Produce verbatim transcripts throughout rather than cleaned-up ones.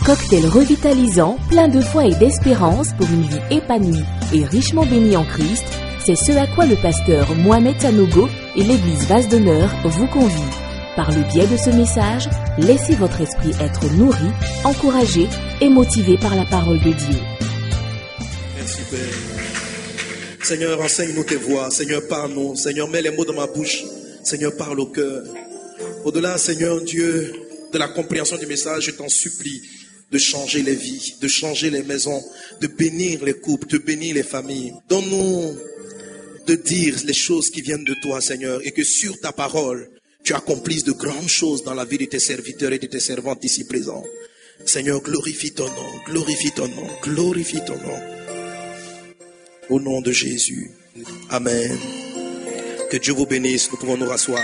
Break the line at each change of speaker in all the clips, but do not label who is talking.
Cocktail revitalisant, plein de foi et d'espérance pour une vie épanouie et richement bénie en Christ, c'est ce à quoi le pasteur Mohamed Sanogo et l'église Vase d'Honneur vous convient. Par le biais de ce message, laissez votre esprit être nourri, encouragé et motivé par la parole de Dieu.
Merci Père. Seigneur, enseigne-nous tes voix. Seigneur, parle-nous. Seigneur, mets les mots dans ma bouche. Seigneur, parle au cœur. Au-delà, Seigneur Dieu, de la compréhension du message, je t'en supplie de changer les vies, de changer les maisons, de bénir les couples, de bénir les familles. Donne-nous de dire les choses qui viennent de toi, Seigneur, et que sur ta parole, tu accomplisses de grandes choses dans la vie de tes serviteurs et de tes servantes ici présents. Seigneur, glorifie ton nom, glorifie ton nom, glorifie ton nom. Au nom de Jésus. Amen. Que Dieu vous bénisse. Nous pouvons nous rasseoir.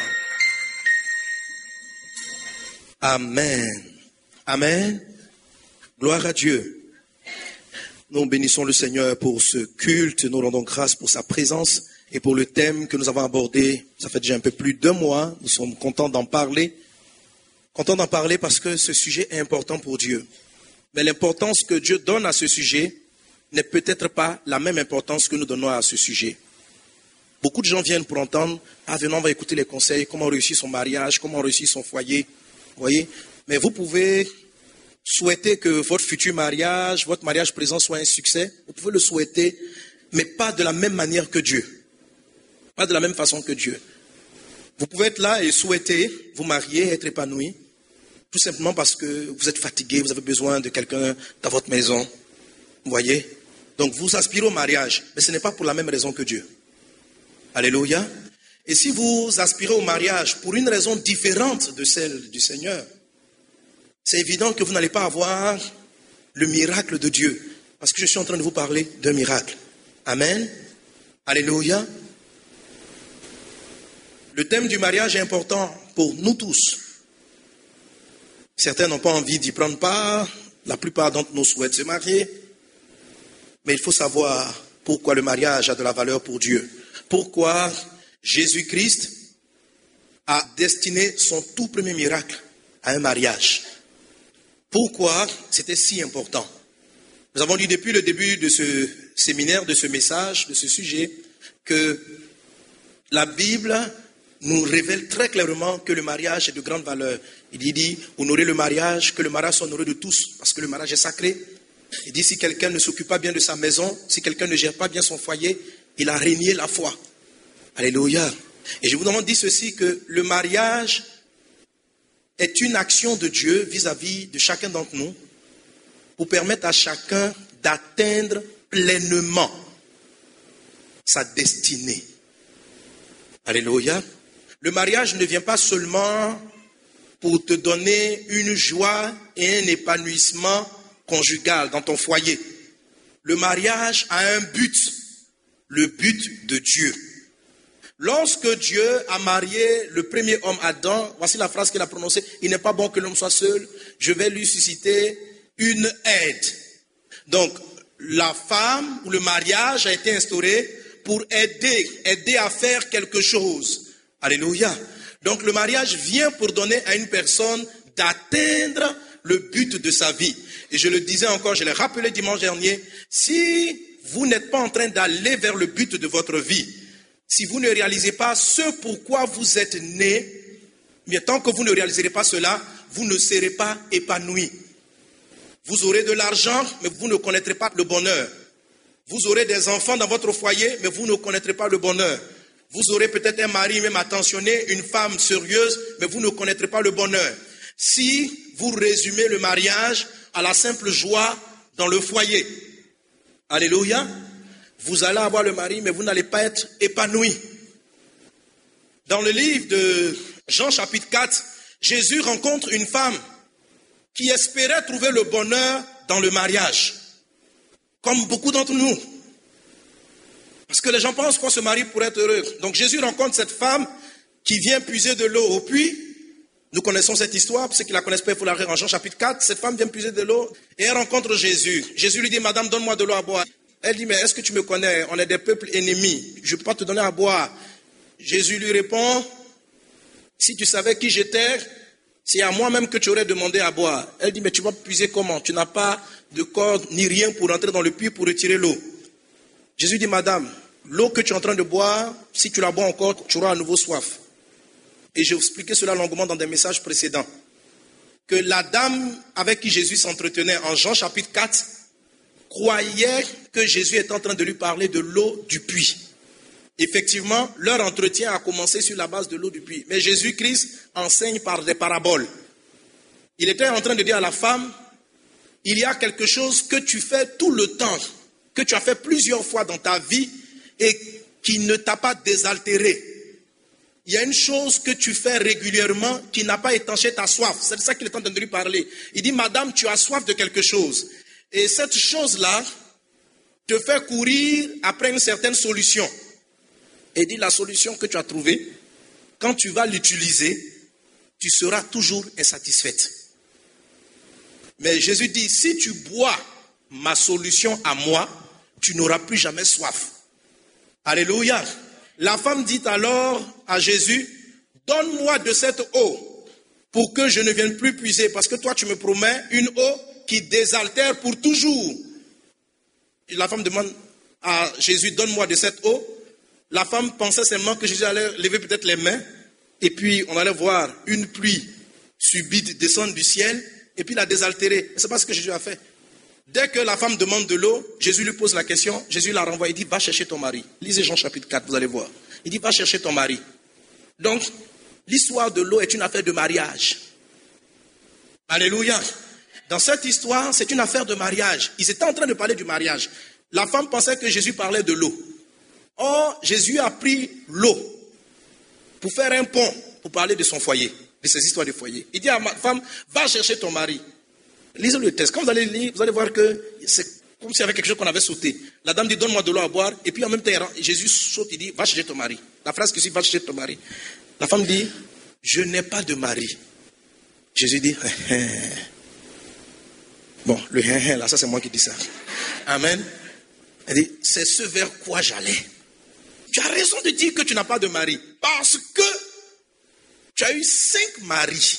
Amen. Amen. Gloire à Dieu. Nous bénissons le Seigneur pour ce culte. Nous rendons grâce pour sa présence et pour le thème que nous avons abordé. Ça fait déjà un peu plus d'un mois. Nous sommes contents d'en parler. Contents d'en parler parce que ce sujet est important pour Dieu. Mais l'importance que Dieu donne à ce sujet n'est peut-être pas la même importance que nous donnons à ce sujet. Beaucoup de gens viennent pour entendre, ah venons, on va écouter les conseils, comment réussir son mariage, comment réussir son foyer. Vous voyez? Mais vous pouvez souhaiter que votre futur mariage, votre mariage présent soit un succès. Vous pouvez le souhaiter, mais pas de la même manière que Dieu. Pas de la même façon que Dieu. Vous pouvez être là et souhaiter vous marier, être épanoui, tout simplement parce que vous êtes fatigué, vous avez besoin de quelqu'un dans votre maison. Vous voyez? Donc vous aspirez au mariage, mais ce n'est pas pour la même raison que Dieu. Alléluia. Et si vous aspirez au mariage pour une raison différente de celle du Seigneur, c'est évident que vous n'allez pas avoir le miracle de Dieu. Parce que je suis en train de vous parler d'un miracle. Amen. Alléluia. Le thème du mariage est important pour nous tous. Certains n'ont pas envie d'y prendre part. La plupart d'entre nous souhaitent se marier. Mais il faut savoir pourquoi le mariage a de la valeur pour Dieu. Pourquoi Jésus-Christ a destiné son tout premier miracle à un mariage. Pourquoi c'était si important. Nous avons dit depuis le début de ce séminaire, de ce message, de ce sujet, que la Bible nous révèle très clairement que le mariage est de grande valeur. Il dit, honorer le mariage, que le mariage soit honoré de tous, parce que le mariage est sacré. Il dit, si quelqu'un ne s'occupe pas bien de sa maison, si quelqu'un ne gère pas bien son foyer, il a régné la foi. Alléluia. Et je vous demande de dire ceci, que le mariage est une action de Dieu vis-à-vis de chacun d'entre nous pour permettre à chacun d'atteindre pleinement sa destinée. Alléluia. Le mariage ne vient pas seulement pour te donner une joie et un épanouissement conjugal dans ton foyer. Le mariage a un but, le but de Dieu. Lorsque Dieu a marié le premier homme Adam, voici la phrase qu'il a prononcée, il n'est pas bon que l'homme soit seul, je vais lui susciter une aide. Donc, la femme ou le mariage a été instauré pour aider, aider à faire quelque chose. Alléluia. Donc, le mariage vient pour donner à une personne d'atteindre le but de sa vie. Et je le disais encore, je l'ai rappelé dimanche dernier, si vous n'êtes pas en train d'aller vers le but de votre vie, si vous ne réalisez pas ce pourquoi vous êtes né, mais tant que vous ne réaliserez pas cela, vous ne serez pas épanoui. Vous aurez de l'argent, mais vous ne connaîtrez pas le bonheur. Vous aurez des enfants dans votre foyer, mais vous ne connaîtrez pas le bonheur. Vous aurez peut-être un mari même attentionné, une femme sérieuse, mais vous ne connaîtrez pas le bonheur. Si vous résumez le mariage à la simple joie dans le foyer, alléluia, vous allez avoir le mari, mais vous n'allez pas être épanoui. Dans le livre de Jean chapitre quatre, Jésus rencontre une femme qui espérait trouver le bonheur dans le mariage, comme beaucoup d'entre nous. Parce que les gens pensent qu'on se marie pour être heureux. Donc Jésus rencontre cette femme qui vient puiser de l'eau au puits. Nous connaissons cette histoire, pour ceux qui ne la connaissent pas, il faut la lire en Jean chapitre quatre. Cette femme vient puiser de l'eau et elle rencontre Jésus. Jésus lui dit, madame, donne-moi de l'eau à boire. Elle dit, mais est-ce que tu me connais? On est des peuples ennemis. Je ne peux pas te donner à boire. Jésus lui répond, si tu savais qui j'étais, C'est à moi-même que tu aurais demandé à boire. Elle dit, mais tu vas puiser comment? Tu n'as pas de corde ni rien pour entrer dans le puits pour retirer l'eau. Jésus dit, madame, l'eau que tu es en train de boire, si tu la bois encore, tu auras à nouveau soif. Et j'ai expliqué cela longuement dans des messages précédents. Que la dame avec qui Jésus s'entretenait en Jean chapitre quatre croyait que Jésus était en train de lui parler de l'eau du puits. Effectivement, leur entretien a commencé sur la base de l'eau du puits. Mais Jésus-Christ enseigne par des paraboles. Il était en train de dire à la femme, il y a quelque chose que tu fais tout le temps, que tu as fait plusieurs fois dans ta vie et qui ne t'a pas désaltéré. Il y a une chose que tu fais régulièrement qui n'a pas étanché ta soif. C'est de ça qu'il est en train de lui parler. Il dit, madame, tu as soif de quelque chose. Et cette chose-là te fait courir après une certaine solution. Et il dit, la solution que tu as trouvée, quand tu vas l'utiliser, tu seras toujours insatisfaite. Mais Jésus dit, si tu bois ma solution à moi, tu n'auras plus jamais soif. Alléluia. La femme dit alors à Jésus, donne-moi de cette eau pour que je ne vienne plus puiser, parce que toi tu me promets une eau qui désaltère pour toujours. Et la femme demande à Jésus, donne-moi de cette eau. La femme pensait seulement que Jésus allait lever peut-être les mains, et puis on allait voir une pluie subite descendre du ciel, et puis la désaltérer. Ce n'est pas ce que Jésus a fait. Dès que la femme demande de l'eau, Jésus lui pose la question, Jésus la renvoie, il dit, va chercher ton mari. Lisez Jean chapitre quatre, vous allez voir. Il dit, va chercher ton mari. Donc, l'histoire de l'eau est une affaire de mariage. Alléluia. Dans cette histoire, c'est une affaire de mariage. Ils étaient en train de parler du mariage. La femme pensait que Jésus parlait de l'eau. Or, Jésus a pris l'eau pour faire un pont, pour parler de son foyer, de ses histoires de foyer. Il dit à ma femme, va chercher ton mari. Lisez le texte. Quand vous allez lire, vous allez voir que c'est comme s'il y avait quelque chose qu'on avait sauté. La dame dit, donne-moi de l'eau à boire. Et puis en même temps, Jésus saute, il dit, va chercher ton mari. La phrase qui dit, va chercher ton mari. La femme dit, je n'ai pas de mari. Jésus dit, hein, hein. Bon, le hein, hein, là, ça c'est moi qui dis ça. Amen. Elle dit, c'est ce vers quoi j'allais. Tu as raison de dire que tu n'as pas de mari. Parce que tu as eu cinq maris.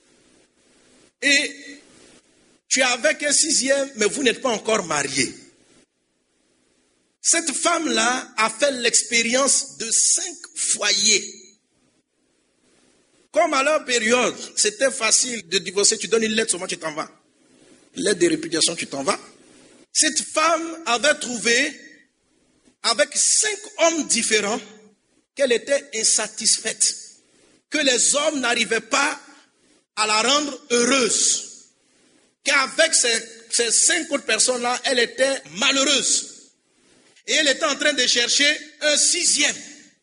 Et tu es avec un sixième, mais vous n'êtes pas encore mariés. Cette femme-là a fait l'expérience de cinq foyers. Comme à leur période, c'était facile de divorcer, tu donnes une lettre, seulement tu t'en vas. Lettre de répudiation, tu t'en vas. Cette femme avait trouvé, avec cinq hommes différents, qu'elle était insatisfaite. Que les hommes n'arrivaient pas à la rendre heureuse. Qu'avec ces, ces cinq autres personnes-là, elle était malheureuse. Et elle était en train de chercher un sixième.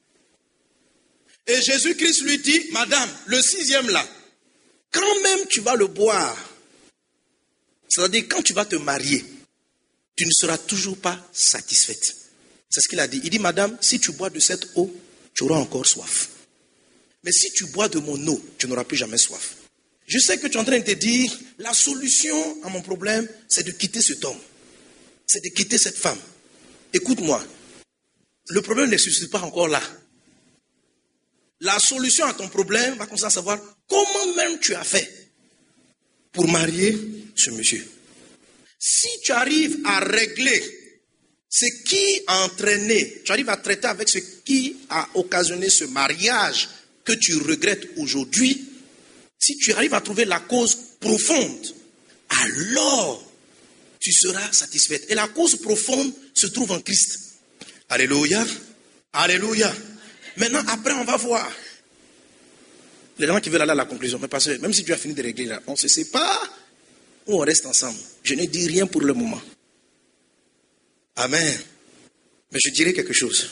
Et Jésus-Christ lui dit, madame, le sixième là, quand même tu vas le boire, c'est-à-dire quand tu vas te marier, tu ne seras toujours pas satisfaite. C'est ce qu'il a dit. Il dit, madame, si tu bois de cette eau, tu auras encore soif. Mais si tu bois de mon eau, tu n'auras plus jamais soif. Je sais que tu es en train de te dire, la solution à mon problème, c'est de quitter cet homme. C'est de quitter cette femme. Écoute-moi, le problème ne se situe pas encore là. La solution à ton problème va commencer à savoir comment même tu as fait pour marier ce monsieur. Si tu arrives à régler ce qui a entraîné, tu arrives à traiter avec ce qui a occasionné ce mariage que tu regrettes aujourd'hui, si tu arrives à trouver la cause profonde, alors tu seras satisfaite. Et la cause profonde se trouve en Christ. Alléluia. Alléluia. Maintenant, après, on va voir. Les gens qui veulent aller à la conclusion, mais parce que même si tu as fini de régler là, on ne se sépare ou on reste ensemble. Je ne dis rien pour le moment. Amen. Mais je dirai quelque chose.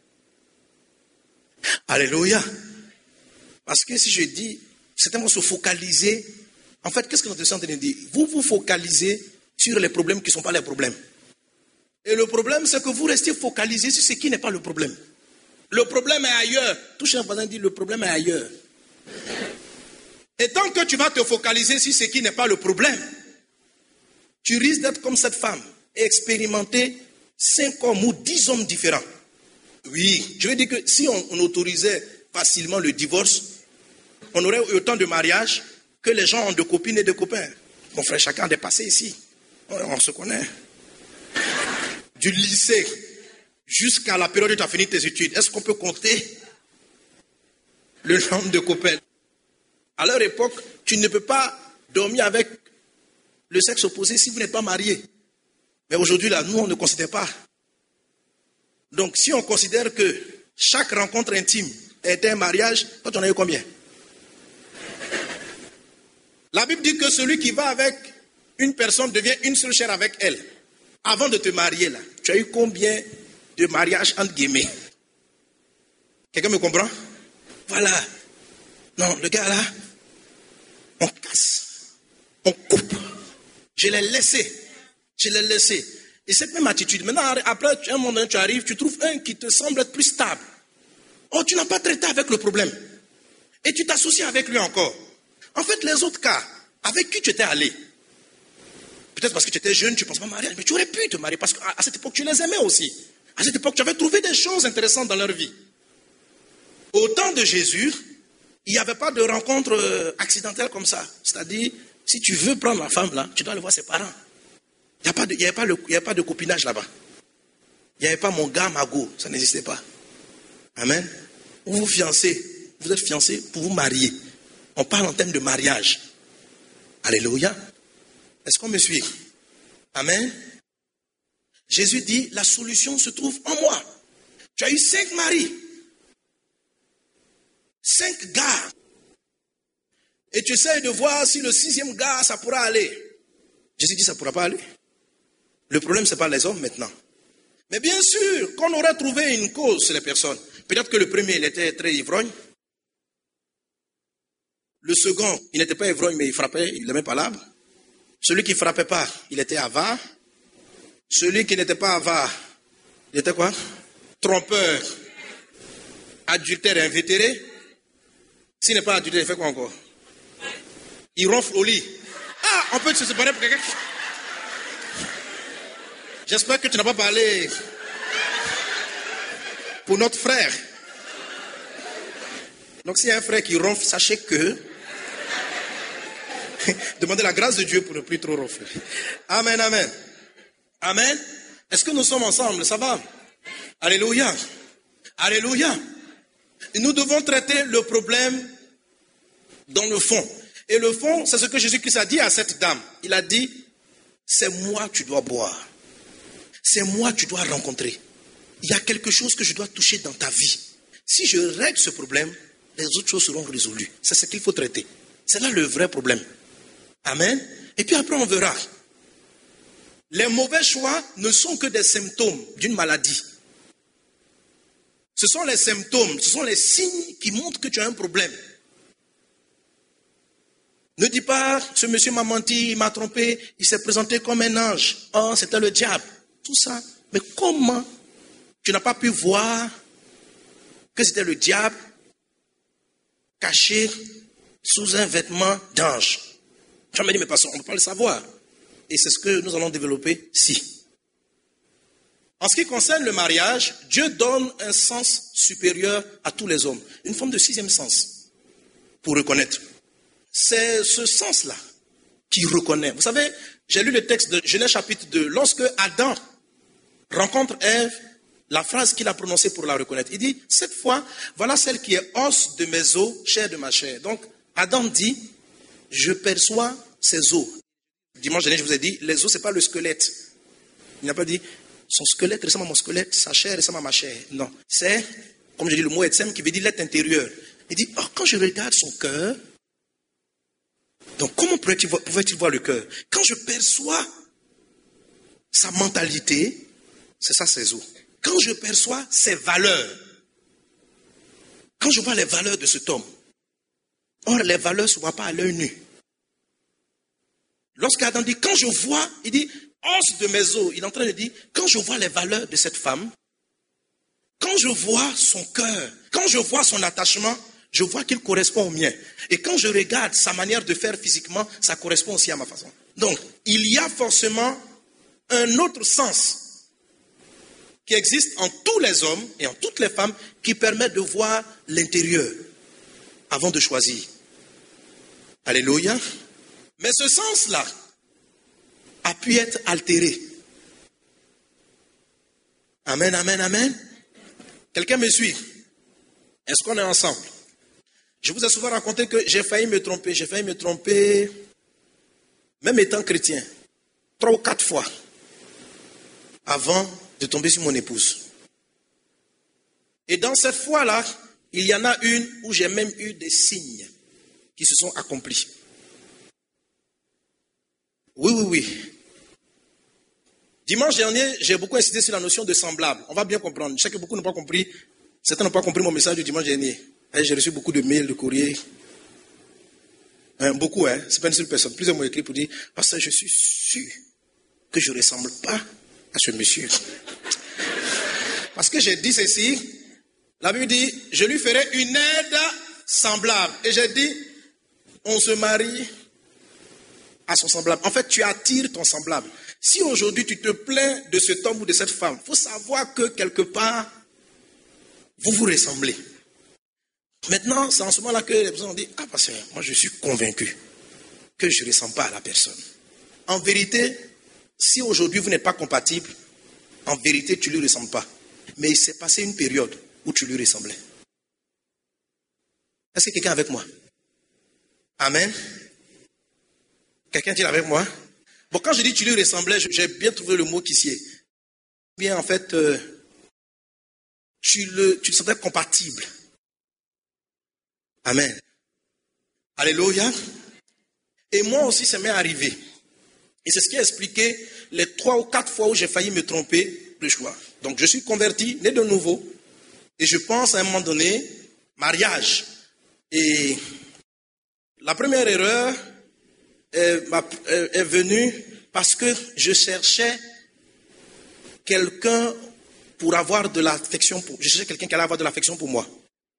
Alléluia. Parce que si je dis, certainement se focaliser, en fait, qu'est-ce que notre Seigneur est en train de dire? Vous vous focalisez sur les problèmes qui ne sont pas les problèmes. Et le problème, c'est que vous restez focalisé sur ce qui n'est pas le problème. Le problème est ailleurs. Touche un voisin, dit, le problème est ailleurs. Et tant que tu vas te focaliser sur ce qui n'est pas le problème, tu risques d'être comme cette femme et expérimenter cinq hommes ou dix hommes différents. Oui, je veux dire que si on, on autorisait facilement le divorce, on aurait autant de mariages que les gens ont de copines et de copains. Mon frère, chacun a des passés ici. On se connaît. Du lycée jusqu'à la période où tu as fini tes études, est-ce qu'on peut compter le nombre de copains? À leur époque, tu ne peux pas dormir avec le sexe opposé si vous n'êtes pas marié. Mais aujourd'hui, là, nous, on ne considère pas. Donc, si on considère que chaque rencontre intime est un mariage, toi, tu en as eu combien? La Bible dit que celui qui va avec une personne devient une seule chair avec elle. Avant de te marier, là, tu as eu combien de mariages entre guillemets? Quelqu'un me comprend? Voilà. Non, le gars là, on casse, on coupe. Je l'ai laissé. Je l'ai laissé. Et cette même attitude, maintenant, après un moment donné, tu arrives, tu trouves un qui te semble être plus stable. Oh, tu n'as pas traité avec le problème. Et tu t'associes avec lui encore. En fait, les autres cas, avec qui tu étais allé? Peut-être parce que tu étais jeune, tu ne penses pas mariage, mais tu aurais pu te marier parce qu'à cette époque, tu les aimais aussi. À cette époque, tu avais trouvé des choses intéressantes dans leur vie. Au temps de Jésus, il n'y avait pas de rencontre accidentelle comme ça. C'est-à-dire, si tu veux prendre la femme là, tu dois aller voir ses parents. Il n'y avait, avait pas de copinage là-bas. Il n'y avait pas mon gars, ma go. Ça n'existait pas. Amen. Vous vous fiancez. Vous êtes fiancés pour vous marier. On parle en termes de mariage. Alléluia. Est-ce qu'on me suit? Amen. Jésus dit, la solution se trouve en moi. Tu as eu cinq maris. Cinq gars. Et tu essaies de voir si le sixième gars, ça pourra aller. Jésus dit, ça ne pourra pas aller. Le problème, ce n'est pas les hommes maintenant. Mais bien sûr, qu'on aurait trouvé une cause sur les personnes. Peut-être que le premier, il était très ivrogne. Le second, il n'était pas ivrogne, mais il frappait, il n'aimait pas l'arbre. Celui qui ne frappait pas, il était avare. Celui qui n'était pas avare, il était quoi? Trompeur, adultère et invétéré. S'il n'est pas adultère, il fait quoi encore? Il ronfle au lit. Ah, on peut se séparer pour quelqu'un. J'espère que tu n'as pas parlé pour notre frère. Donc s'il y a un frère qui ronfle, sachez que demandez la grâce de Dieu pour ne plus trop ronfler. Amen, amen. Amen. Est-ce que nous sommes ensemble? Ça va? Alléluia. Alléluia. Et nous devons traiter le problème dans le fond. Et le fond, c'est ce que Jésus-Christ a dit à cette dame. Il a dit, c'est moi que tu dois boire. C'est moi que tu dois rencontrer. Il y a quelque chose que je dois toucher dans ta vie. Si je règle ce problème, les autres choses seront résolues. C'est ce qu'il faut traiter. C'est là le vrai problème. Amen. Et puis après, on verra. Les mauvais choix ne sont que des symptômes d'une maladie. Ce sont les symptômes, ce sont les signes qui montrent que tu as un problème. Ne dis pas, ce monsieur m'a menti, il m'a trompé, il s'est présenté comme un ange. Oh, c'était le diable. Tout ça. Mais comment tu n'as pas pu voir que c'était le diable caché sous un vêtement d'ange? Tu m'as dit, mais pasteur, on ne peut pas le savoir. Et c'est ce que nous allons développer ici. En ce qui concerne le mariage, Dieu donne un sens supérieur à tous les hommes. Une forme de sixième sens pour reconnaître. C'est ce sens-là qui reconnaît. Vous savez, j'ai lu le texte de Genèse chapitre deux. Lorsque Adam rencontre Ève, la phrase qu'il a prononcée pour la reconnaître, il dit, cette fois, voilà celle qui est os de mes os, chair de ma chair. Donc, Adam dit, je perçois ses os. Dimanche dernier, je vous ai dit, les os, ce n'est pas le squelette. Il n'a pas dit, son squelette ressemble à mon squelette, sa chair ressemble à ma chair. Non, c'est, comme je dis, le mot etsem qui veut dire l'être intérieur. Il dit, oh, quand je regarde son cœur, donc comment pouvait-il voir, pouvait-il voir le cœur? Quand je perçois sa mentalité, c'est ça ses os. Quand je perçois ses valeurs, quand je vois les valeurs de cet homme, or les valeurs ne se voient pas à l'œil nu. Lorsqu'Adam dit, quand je vois, il dit, os de mes os, il est en train de dire, quand je vois les valeurs de cette femme, quand je vois son cœur, quand je vois son attachement, je vois qu'il correspond au mien. Et quand je regarde sa manière de faire physiquement, ça correspond aussi à ma façon. Donc, il y a forcément un autre sens qui existe en tous les hommes et en toutes les femmes qui permet de voir l'intérieur avant de choisir. Alléluia. Mais ce sens-là a pu être altéré. Amen, amen, amen. Quelqu'un me suit? Est-ce qu'on est ensemble? Je vous ai souvent raconté que j'ai failli me tromper. J'ai failli me tromper, même étant chrétien, trois ou quatre fois, avant de tomber sur mon épouse. Et dans cette fois-là, il y en a une où j'ai même eu des signes qui se sont accomplis. Oui, oui, oui. Dimanche dernier, j'ai beaucoup insisté sur la notion de semblable. On va bien comprendre. Je sais que beaucoup n'ont pas compris. Certains n'ont pas compris mon message du dimanche dernier. Et j'ai reçu beaucoup de mails, de courriers. Hein, beaucoup, hein. C'est pas une seule personne. Plusieurs m'ont écrit pour dire, parce que je suis sûr que je ne ressemble pas à ce monsieur. Parce que j'ai dit ceci. La Bible dit, je lui ferai une aide semblable. Et j'ai dit, on se marie à son semblable. En fait, tu attires ton semblable. Si aujourd'hui tu te plains de cet homme ou de cette femme, il faut savoir que quelque part, vous vous ressemblez. Maintenant, c'est en ce moment-là que les personnes ont dit, ah pasteur, moi je suis convaincu que je ne ressemble pas à la personne. En vérité, si aujourd'hui vous n'êtes pas compatible, en vérité tu ne lui ressembles pas. Mais il s'est passé une période où tu lui ressemblais. Est-ce que quelqu'un est avec moi? Amen. Quelqu'un est avec moi? Bon, quand je dis tu lui ressemblais, j'ai bien trouvé le mot qui sied. Bien, en fait, euh, tu le, tu le sentais compatible. Amen. Alléluia. Et moi aussi, ça m'est arrivé. Et c'est ce qui a expliqué les trois ou quatre fois où j'ai failli me tromper le choix. Donc, je suis converti, né de nouveau. Et je pense à un moment donné, mariage. Et la première erreur est, est venue parce que je cherchais quelqu'un pour avoir de l'affection pour. Je cherchais quelqu'un qui allait avoir de l'affection pour moi.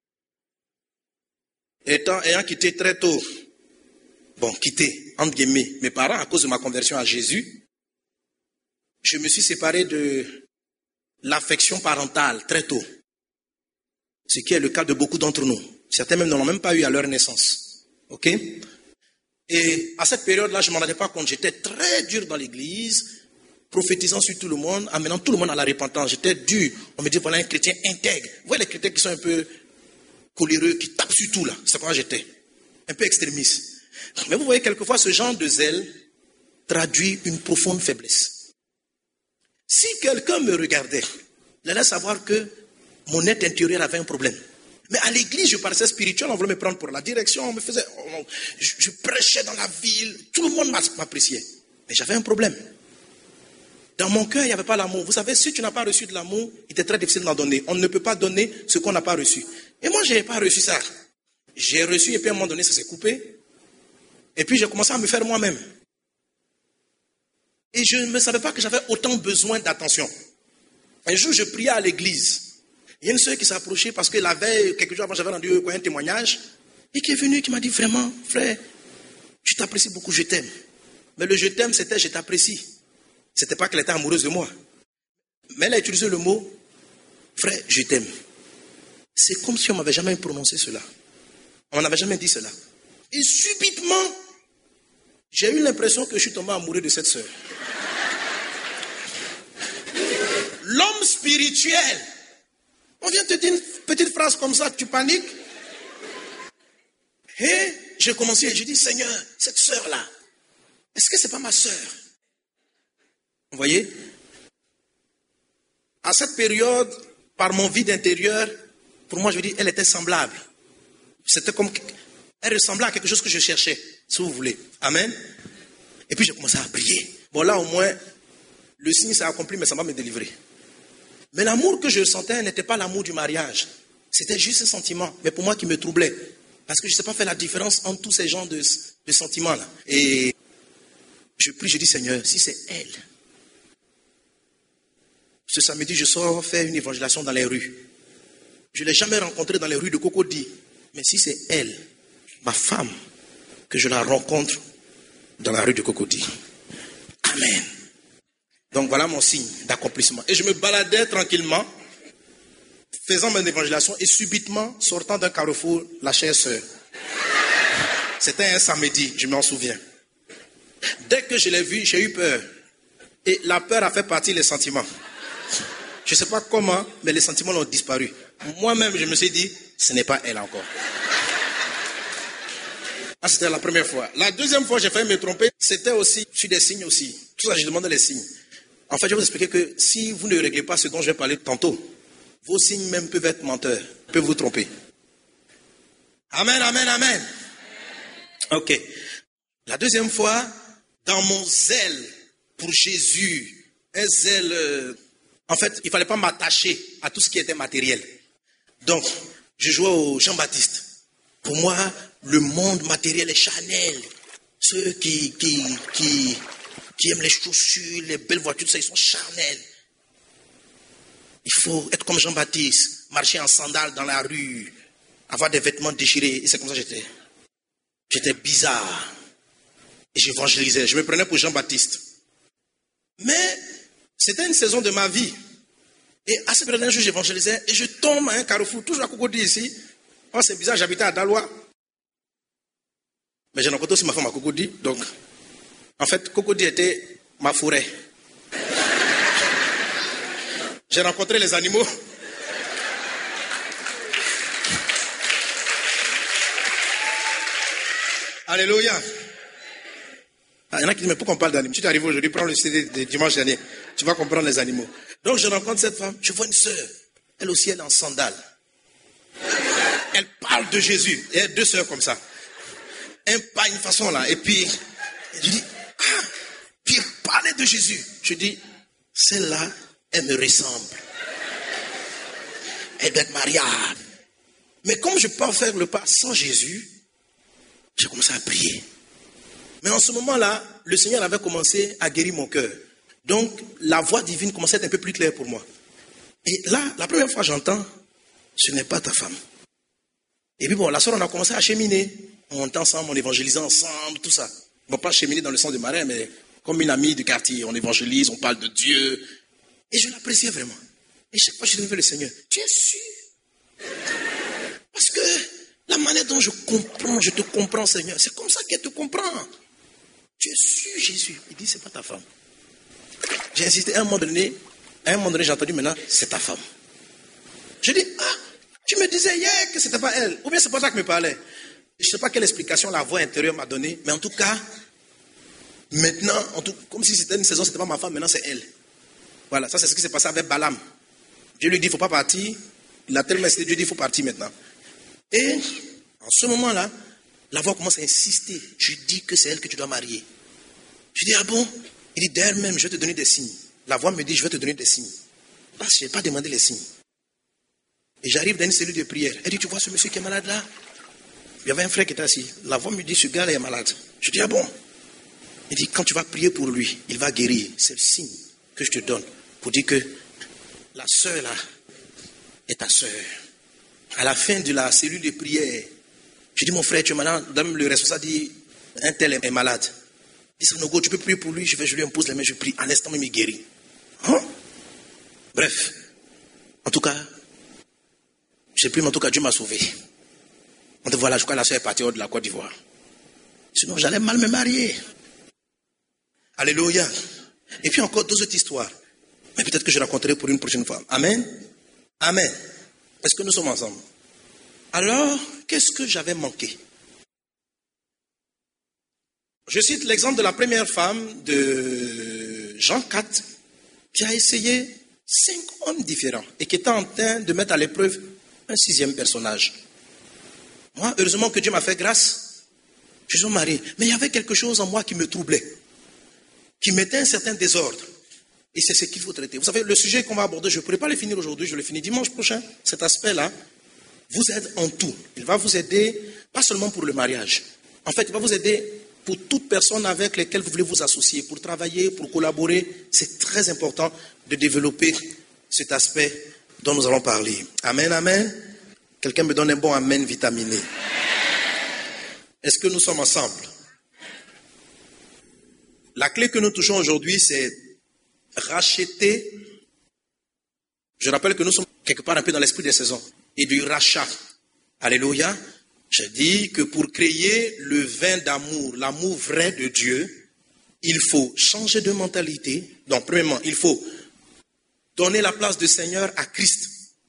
Étant, ayant quitté très tôt, bon, quitté, entre guillemets, mes parents à cause de ma conversion à Jésus, je me suis séparé de l'affection parentale très tôt. Ce qui est le cas de beaucoup d'entre nous. Certains même ne l'ont même pas eu à leur naissance. Ok? Et à cette période-là, je ne m'en rendais pas compte. J'étais très dur dans l'église, prophétisant sur tout le monde, amenant tout le monde à la repentance. J'étais dur. On me dit, voilà un chrétien intègre. Vous voyez les chrétiens qui sont un peu coléreux, qui tapent sur tout là. C'est comment j'étais. Un peu extrémiste. Mais vous voyez, quelquefois, ce genre de zèle traduit une profonde faiblesse. Si quelqu'un me regardait, il allait savoir que mon être intérieur avait un problème. Mais à l'église, je paraissais spirituel, on voulait me prendre pour la direction, on me faisait, on, je, je prêchais dans la ville, tout le monde m'appréciait. Mais j'avais un problème. Dans mon cœur, il n'y avait pas l'amour. Vous savez, si tu n'as pas reçu de l'amour, il était très difficile d'en donner. On ne peut pas donner ce qu'on n'a pas reçu. Et moi, je n'ai pas reçu ça. J'ai reçu et puis à un moment donné, ça s'est coupé. Et puis j'ai commencé à me faire moi-même. Et je ne savais pas que j'avais autant besoin d'attention. Un jour, je priais à l'église. Il y a une soeur qui s'est approchée parce que la veille, quelques jours avant, j'avais rendu un témoignage. Et qui est venue, qui m'a dit, vraiment, frère, je t'apprécie beaucoup, je t'aime. Mais le je t'aime, c'était je t'apprécie. C'était pas qu'elle était amoureuse de moi. Mais elle a utilisé le mot, frère, je t'aime. C'est comme si on ne m'avait jamais prononcé cela. On n'avait jamais dit cela. Et subitement, j'ai eu l'impression que je suis tombé amoureux de cette soeur. L'homme spirituel. On vient te dire une petite phrase comme ça, tu paniques. Et j'ai commencé et j'ai dit, Seigneur, cette sœur-là, est-ce que ce n'est pas ma sœur? Vous voyez? À cette période, par mon vide intérieur, pour moi, je dis, elle était semblable. C'était comme, elle ressemblait à quelque chose que je cherchais, si vous voulez. Amen. Et puis j'ai commencé à prier. Bon, là, au moins, le signe s'est accompli, mais ça va me délivrer. Mais l'amour que je sentais n'était pas l'amour du mariage. C'était juste un sentiment, mais pour moi qui me troublait. Parce que je ne sais pas faire la différence entre tous ces genres de, de sentiments-là. Et je prie, je dis, Seigneur, si c'est elle. Ce samedi, je sors faire une évangélisation dans les rues. Je ne l'ai jamais rencontrée dans les rues de Cocody. Mais si c'est elle, ma femme, que je la rencontre dans la rue de Cocody. Amen. Donc voilà mon signe d'accomplissement. Et je me baladais tranquillement, faisant mon évangélisation, et subitement, sortant d'un carrefour, la chère sœur. C'était un samedi, je m'en souviens. Dès que je l'ai vu, j'ai eu peur. Et la peur a fait partie des sentiments. Je ne sais pas comment, mais les sentiments ont disparu. Moi-même, je me suis dit, ce n'est pas elle encore. Ah, c'était la première fois. La deuxième fois, j'ai failli me tromper. C'était aussi sur des signes aussi. Tout ça, j'ai demandé les signes. En fait, je vais vous expliquer que si vous ne réglez pas ce dont je vais parler tantôt, vos signes même peuvent être menteurs, peuvent vous tromper. Amen, amen, amen. Ok. La deuxième fois, dans mon zèle pour Jésus, un zèle... Euh, en fait, il ne fallait pas m'attacher à tout ce qui était matériel. Donc, je jouais au Jean-Baptiste. Pour moi, le monde matériel est charnel. Ceux qui, qui, qui, qui aiment les chaussures, les belles voitures, ça, ils sont charnels. Il faut être comme Jean-Baptiste, marcher en sandales dans la rue, avoir des vêtements déchirés. Et c'est comme ça que j'étais. J'étais bizarre. Et j'évangélisais. Je me prenais pour Jean-Baptiste. Mais c'était une saison de ma vie. Et à ce moment-là, j'évangélisais et je tombe à un carrefour, toujours à Cocody ici. Oh, c'est bizarre, j'habitais à Dalois. Mais j'ai rencontré aussi ma femme à Cocody. Donc, en fait, Cocody était ma forêt. J'ai rencontré les animaux. Alléluia. Ah, il y en a qui disent, mais pourquoi on parle d'animaux? Si tu arrives aujourd'hui, prends le C D de dimanche dernier, tu vas comprendre les animaux. Donc je rencontre cette femme, je vois une sœur. Elle aussi, elle est en sandales. Elle parle de Jésus. Il y a deux sœurs comme ça. Un pas une façon là. Et puis, je dis, ah, puis elle parlait de Jésus. Je dis, celle-là, elle me ressemble. Elle doit être mariable. Mais comme je ne peux pas faire le pas sans Jésus, j'ai commencé à prier. Mais en ce moment-là, le Seigneur avait commencé à guérir mon cœur. Donc, la voix divine commençait à être un peu plus claire pour moi. Et là, la première fois j'entends, ce n'est pas ta femme. Et puis bon, la soeur, on a commencé à cheminer. On montait ensemble, on évangélisait ensemble, tout ça. Bon, pas cheminer dans le sens de marin, mais comme une amie du quartier. On évangélise, on parle de Dieu. Et je l'appréciais vraiment. Et chaque fois que je devais le Seigneur, tu es sûr? Parce que la manière dont je comprends, je te comprends, Seigneur, c'est comme ça qu'elle te comprend. Tu es sûr, Jésus? Il dit, c'est pas ta femme. J'ai insisté à un moment donné, à un moment donné, j'ai entendu maintenant, c'est ta femme. Je dis, ah, tu me disais hier que c'était pas elle, ou bien c'est pas ça que me parlait. Je ne sais pas quelle explication la voix intérieure m'a donnée, mais en tout cas, maintenant, en tout, comme si c'était une saison, c'était pas ma femme, maintenant c'est elle. Voilà, ça c'est ce qui s'est passé avec Balaam. Dieu lui dit, il ne faut pas partir. Il a tellement insisté, Dieu dit, il faut partir maintenant. Et en ce moment-là, la voix commence à insister. Je dis que c'est elle que tu dois marier. Je dis, ah bon? Il dit, d'elle-même, je vais te donner des signes. La voix me dit, je vais te donner des signes. Parce que je n'ai pas demandé les signes. Et j'arrive dans une cellule de prière. Elle dit, tu vois ce monsieur qui est malade là? Il y avait un frère qui était assis. La voix me dit, ce gars-là est malade. Je dis, ah bon? Il dit, quand tu vas prier pour lui, il va guérir. C'est le signe que je te donne pour dire que la sœur là est ta sœur. À la fin de la cellule de prière, je dis, mon frère, tu es malade. Le responsable dit, un tel est malade. Il dit, Sanogo, tu peux prier pour lui? Je vais, je lui impose les mains, je prie. En l'instant même, il guérit. Hein? Bref. En tout cas, j'ai prié, mais en tout cas, Dieu m'a sauvé. On te voilà, je crois que la soeur est partie hors de la Côte d'Ivoire. Sinon, j'allais mal me marier. Alléluia. Et puis encore deux autres histoires. Mais peut-être que je raconterai pour une prochaine fois. Amen. Amen. Est-ce que nous sommes ensemble? Alors, qu'est-ce que j'avais manqué? Je cite l'exemple de la première femme de Jean quatre qui a essayé cinq hommes différents et qui était en train de mettre à l'épreuve un sixième personnage. Moi, heureusement que Dieu m'a fait grâce. Je suis marié. Mais il y avait quelque chose en moi qui me troublait, qui mettait un certain désordre. Et c'est ce qu'il faut traiter. Vous savez, le sujet qu'on va aborder, je ne pourrais pas le finir aujourd'hui, je le finis dimanche prochain. Cet aspect-là vous aide en tout. Il va vous aider, pas seulement pour le mariage. En fait, il va vous aider pour toute personne avec laquelle vous voulez vous associer, pour travailler, pour collaborer. C'est très important de développer cet aspect dont nous allons parler. Amen, amen. Quelqu'un me donne un bon amen vitaminé. Est-ce que nous sommes ensemble? La clé que nous touchons aujourd'hui, c'est racheter. Je rappelle que nous sommes quelque part un peu dans l'esprit des saisons et du rachat. Alléluia. J'ai dit que pour créer le vin d'amour, l'amour vrai de Dieu, il faut changer de mentalité. Donc, premièrement, il faut donner la place du Seigneur à Christ.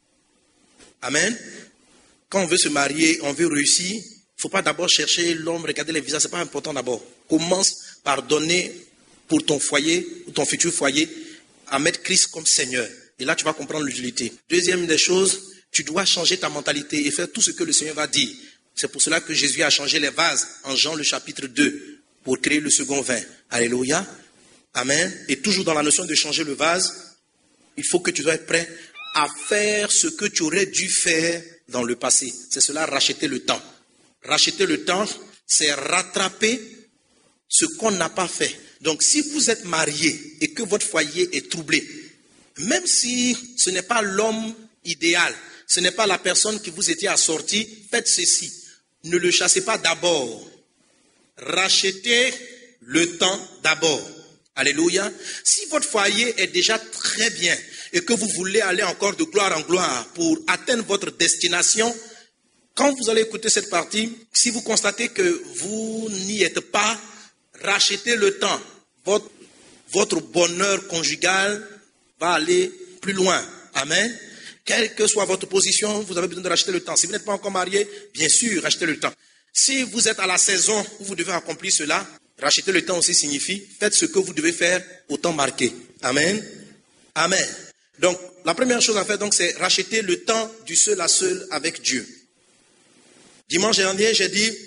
Amen. Quand on veut se marier, on veut réussir, il ne faut pas d'abord chercher l'homme, regarder les visages, ce n'est pas important d'abord. Commence par donner pour ton foyer, ou ton futur foyer, à mettre Christ comme Seigneur. Et là, tu vas comprendre l'utilité. Deuxième des choses, tu dois changer ta mentalité et faire tout ce que le Seigneur va dire. C'est pour cela que Jésus a changé les vases en Jean le chapitre deux pour créer le second vin. Alléluia. Amen. Et toujours dans la notion de changer le vase, il faut que tu dois être prêt à faire ce que tu aurais dû faire dans le passé. C'est cela, racheter le temps. Racheter le temps, c'est rattraper ce qu'on n'a pas fait. Donc, si vous êtes marié et que votre foyer est troublé, même si ce n'est pas l'homme idéal, ce n'est pas la personne qui vous était assortie, faites ceci. Ne le chassez pas d'abord. Rachetez le temps d'abord. Alléluia. Si votre foyer est déjà très bien et que vous voulez aller encore de gloire en gloire pour atteindre votre destination, quand vous allez écouter cette partie, si vous constatez que vous n'y êtes pas, rachetez le temps. Votre, votre bonheur conjugal va aller plus loin. Amen. Quelle que soit votre position, vous avez besoin de racheter le temps. Si vous n'êtes pas encore marié, bien sûr, rachetez le temps. Si vous êtes à la saison où vous devez accomplir cela, racheter le temps aussi signifie, faites ce que vous devez faire au temps marqué. Amen. Amen. Donc, la première chose à faire, donc, c'est racheter le temps du seul à seul avec Dieu. Dimanche dernier, j'ai dit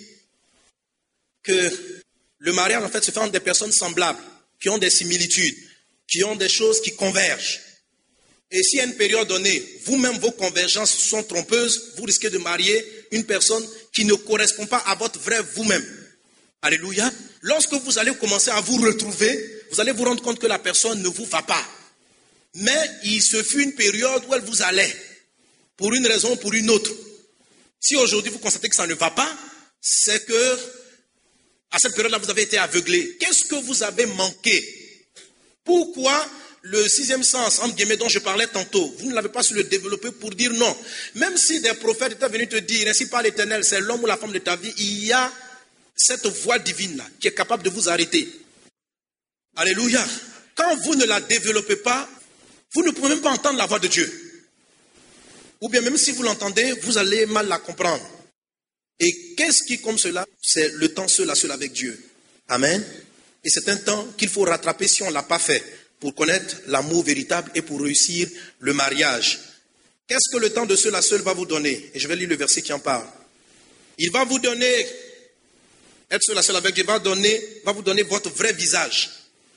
que le mariage, en fait, se fait entre des personnes semblables, qui ont des similitudes, qui ont des choses qui convergent. Et si à une période donnée, vous-même, vos convergences sont trompeuses, vous risquez de marier une personne qui ne correspond pas à votre vrai vous-même. Alléluia. Lorsque vous allez commencer à vous retrouver, vous allez vous rendre compte que la personne ne vous va pas. Mais il se fut une période où elle vous allait, pour une raison ou pour une autre. Si aujourd'hui vous constatez que ça ne va pas, c'est que à cette période-là, vous avez été aveuglé. Qu'est-ce que vous avez manqué? Pourquoi le sixième sens, entre guillemets, dont je parlais tantôt, vous ne l'avez pas su le développer pour dire non? Même si des prophètes étaient venus te dire, ainsi par l'Éternel, c'est l'homme ou la femme de ta vie, il y a cette voix divine-là qui est capable de vous arrêter. Alléluia. Quand vous ne la développez pas, vous ne pouvez même pas entendre la voix de Dieu. Ou bien même si vous l'entendez, vous allez mal la comprendre. Et qu'est-ce qui, comme cela, c'est le temps seul à seul avec Dieu. Amen. Et c'est un temps qu'il faut rattraper si on ne l'a pas fait, pour connaître l'amour véritable et pour réussir le mariage. Qu'est-ce que le temps de seul à seul va vous donner? Et je vais lire le verset qui en parle. Il va vous donner, être seul à seul avec Dieu, va, donner, va vous donner votre vrai visage.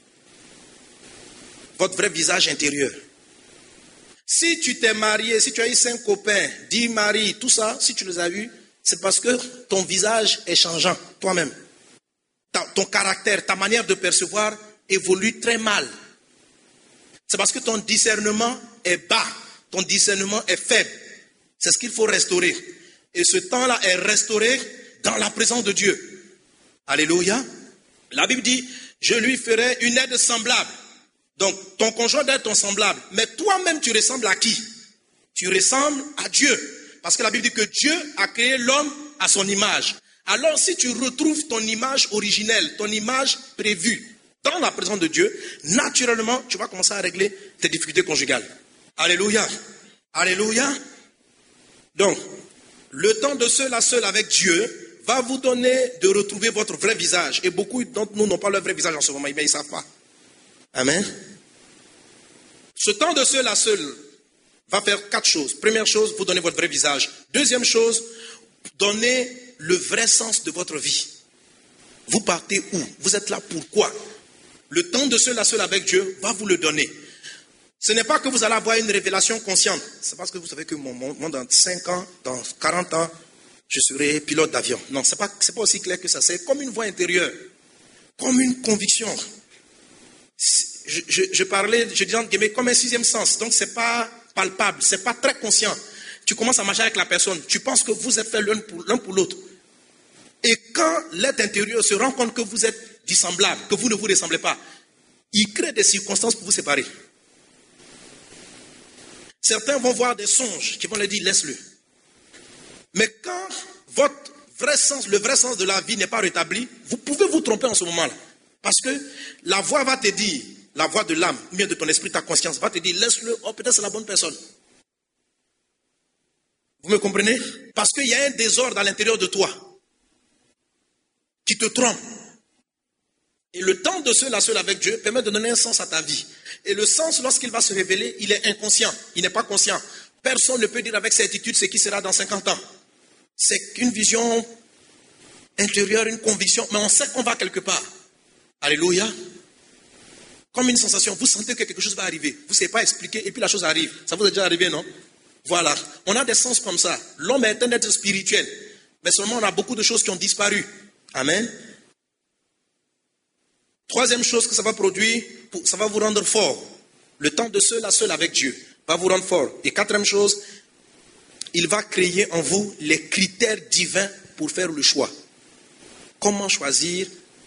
Votre vrai visage intérieur. Si tu t'es marié, si tu as eu cinq copains, dix maris, tout ça, si tu les as eus, c'est parce que ton visage est changeant, toi-même. Ta, ton caractère, ta manière de percevoir évolue très mal. C'est parce que ton discernement est bas, ton discernement est faible. C'est ce qu'il faut restaurer. Et ce temps-là est restauré dans la présence de Dieu. Alléluia. La Bible dit, je lui ferai une aide semblable. Donc, ton conjoint doit être ton semblable. Mais toi-même, tu ressembles à qui? Tu ressembles à Dieu. Parce que la Bible dit que Dieu a créé l'homme à son image. Alors, si tu retrouves ton image originelle, ton image prévue dans la présence de Dieu, naturellement, tu vas commencer à régler tes difficultés conjugales. Alléluia. Alléluia. Donc, le temps de seul à seul avec Dieu va vous donner de retrouver votre vrai visage. Et beaucoup d'entre nous n'ont pas leur vrai visage en ce moment, mais ils ne savent pas. Amen. Ce temps de seul à seul va faire quatre choses. Première chose, vous donnez votre vrai visage. Deuxième chose, donnez le vrai sens de votre vie. Vous partez où? Vous êtes là pourquoi? Le temps de seul à seul avec Dieu va vous le donner. Ce n'est pas que vous allez avoir une révélation consciente. C'est parce que vous savez que moi, moi dans cinq ans, dans quarante ans, je serai pilote d'avion. Non, ce n'est pas, c'est pas aussi clair que ça. C'est comme une voix intérieure, comme une conviction. Je, je, je parlais, je disais comme un sixième sens. Donc, ce n'est pas palpable, ce n'est pas très conscient. Tu commences à marcher avec la personne. Tu penses que vous êtes fait l'un pour, l'un pour l'autre. Et quand l'être intérieur se rend compte que vous êtes dissemblables, que vous ne vous ressemblez pas, il crée des circonstances pour vous séparer. Certains vont voir des songes qui vont leur dire laisse-le. Mais quand votre vrai sens, le vrai sens de la vie n'est pas rétabli, vous pouvez vous tromper en ce moment-là. Parce que la voix va te dire, la voix de l'âme, ou bien de ton esprit, ta conscience, va te dire, laisse-le, oh peut-être c'est la bonne personne. Vous me comprenez? Parce qu'il y a un désordre à l'intérieur de toi qui te trompe. Et le temps de seul à seul avec Dieu permet de donner un sens à ta vie. Et le sens, lorsqu'il va se révéler, il est inconscient, il n'est pas conscient. Personne ne peut dire avec certitude ce qui sera dans cinquante ans. C'est qu'une vision intérieure, une conviction, mais on sait qu'on va quelque part. Alléluia. Comme une sensation, vous sentez que quelque chose va arriver. Vous ne savez pas expliquer et puis la chose arrive. Ça vous est déjà arrivé, non? Voilà. On a des sens comme ça. L'homme est un être spirituel. Mais seulement on a beaucoup de choses qui ont disparu. Amen. Troisième chose que ça va produire, ça va vous rendre fort. Le temps de seul à seul avec Dieu va vous rendre fort. Et quatrième chose, il va créer en vous les critères divins pour faire le choix. Comment choisir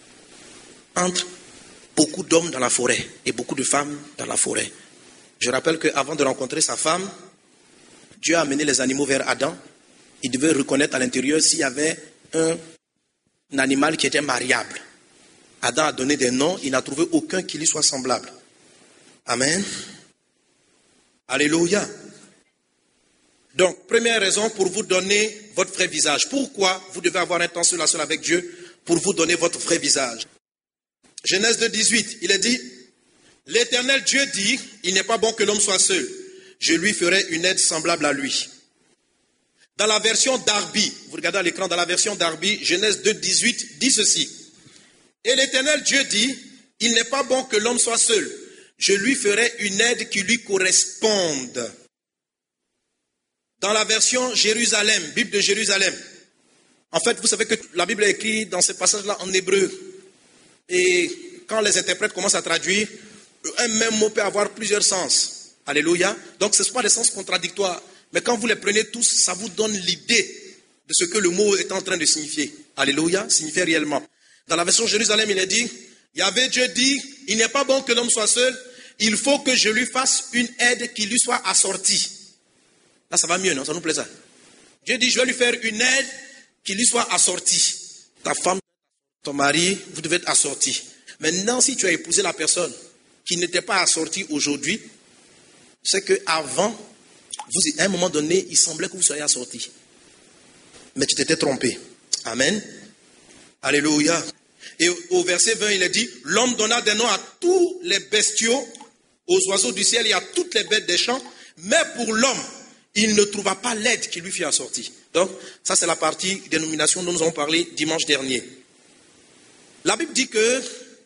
entre beaucoup d'hommes dans la forêt et beaucoup de femmes dans la forêt. Je rappelle qu'avant de rencontrer sa femme, Dieu a amené les animaux vers Adam. Il devait reconnaître à l'intérieur s'il y avait un, un animal qui était mariable. Adam a donné des noms, il n'a trouvé aucun qui lui soit semblable. Amen. Alléluia. Donc, première raison pour vous donner votre vrai visage. Pourquoi vous devez avoir un temps seul à seul avec Dieu pour vous donner votre vrai visage? Genèse deux, dix-huit, il est dit, l'Éternel Dieu dit, il n'est pas bon que l'homme soit seul. Je lui ferai une aide semblable à lui. Dans la version Darby, vous regardez à l'écran, dans la version Darby, Genèse deux, dix-huit, dit ceci. Et l'Éternel Dieu dit, il n'est pas bon que l'homme soit seul. Je lui ferai une aide qui lui corresponde. Dans la version Jérusalem, Bible de Jérusalem. En fait, vous savez que la Bible est écrite dans ce passage-là en hébreu. Et quand les interprètes commencent à traduire, un même mot peut avoir plusieurs sens. Alléluia. Donc ce ne sont pas des sens contradictoires. Mais quand vous les prenez tous, ça vous donne l'idée de ce que le mot est en train de signifier. Alléluia, signifie réellement. Dans la version Jérusalem, il est dit, Yahvé Dieu dit, il n'est pas bon que l'homme soit seul, il faut que je lui fasse une aide qui lui soit assortie. Là, ça va mieux, non? Ça nous plaît ça. Dieu dit, je vais lui faire une aide qui lui soit assortie. Ta femme, ton mari, vous devez être assortis. Maintenant, si tu as épousé la personne qui n'était pas assortie aujourd'hui, c'est qu'avant, vous, à un moment donné, il semblait que vous soyez assortis. Mais tu t'étais trompé. Amen. Alléluia. Et au verset vingt, il est dit, l'homme donna des noms à tous les bestiaux, aux oiseaux du ciel et à toutes les bêtes des champs, mais pour l'homme, il ne trouva pas l'aide qui lui fut assortie. Donc, ça c'est la partie dénomination dont nous avons parlé dimanche dernier. La Bible dit que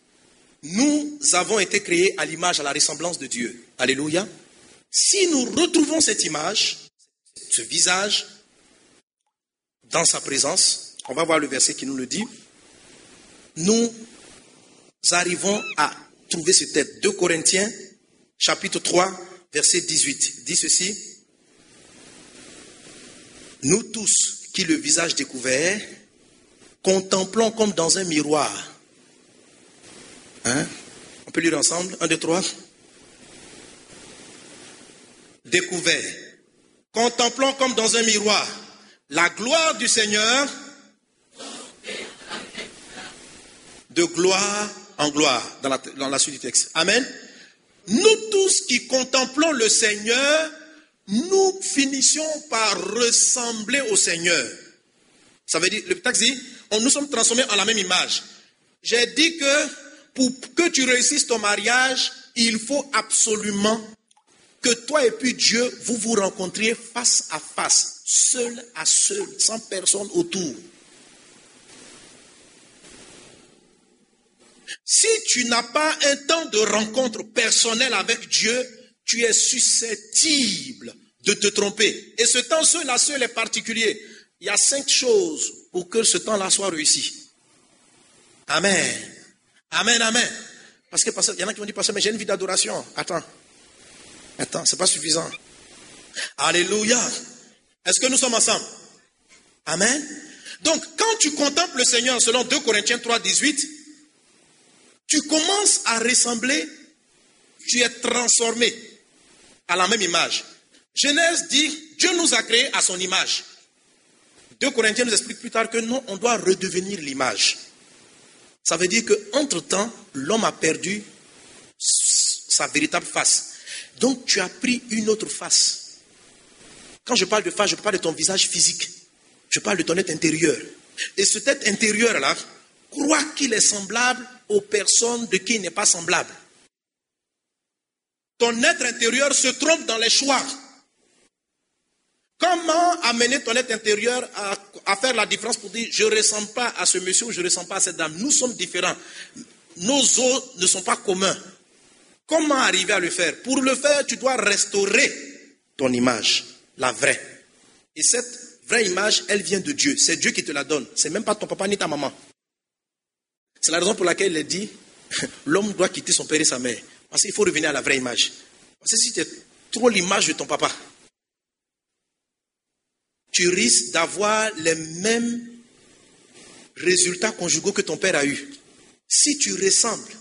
nous avons été créés à l'image, à la ressemblance de Dieu. Alléluia. Si nous retrouvons cette image, ce visage, dans sa présence, on va voir le verset qui nous le dit, nous arrivons à trouver ce texte. deux Corinthiens, chapitre trois, verset dix-huit, dit ceci. Nous tous, qui le visage découvert, contemplons comme dans un miroir. Hein? On peut lire ensemble, un, deux, trois. Découvert. Contemplons comme dans un miroir la gloire du Seigneur, de gloire en gloire, dans la, dans la suite du texte. Amen. Nous tous qui contemplons le Seigneur, nous finissions par ressembler au Seigneur. Ça veut dire, le texte dit, on, nous sommes transformés en la même image. J'ai dit que pour que tu réussisses ton mariage, il faut absolument que toi et puis Dieu, vous vous rencontriez face à face, seul à seul, sans personne autour. Si tu n'as pas un temps de rencontre personnelle avec Dieu, tu es susceptible de te tromper. Et ce temps seul à seul est particulier. Il y a cinq choses pour que ce temps-là soit réussi. Amen. Amen, amen. Parce que il y en a qui vont dire, pasteur, mais j'ai une vie d'adoration. Attends. Attends, c'est pas suffisant. Alléluia. Est-ce que nous sommes ensemble? Amen. Donc, quand tu contemples le Seigneur, selon deux Corinthiens trois, dix-huit, tu commences à ressembler, tu es transformé à la même image. Genèse dit, Dieu nous a créés à son image. deux Corinthiens nous explique plus tard que non, on doit redevenir l'image. Ça veut dire qu'entre-temps, l'homme a perdu sa véritable face. Donc tu as pris une autre face. Quand je parle de face, je ne parle pas de ton visage physique. Je parle de ton être intérieur. Et cet être intérieur-là croit qu'il est semblable aux personnes de qui il n'est pas semblable. Ton être intérieur se trompe dans les choix. Comment amener ton être intérieur à, à faire la différence pour dire je ne ressemble pas à ce monsieur ou je ne ressemble pas à cette dame? Nous sommes différents. Nos os ne sont pas communs. Comment arriver à le faire? Pour le faire, tu dois restaurer ton image, la vraie. Et cette vraie image, elle vient de Dieu. C'est Dieu qui te la donne. C'est même pas ton papa ni ta maman. C'est la raison pour laquelle il est dit l'homme doit quitter son père et sa mère. Parce qu'il faut revenir à la vraie image. Parce que si tu es trop l'image de ton papa, tu risques d'avoir les mêmes résultats conjugaux que ton père a eu. Si tu ressembles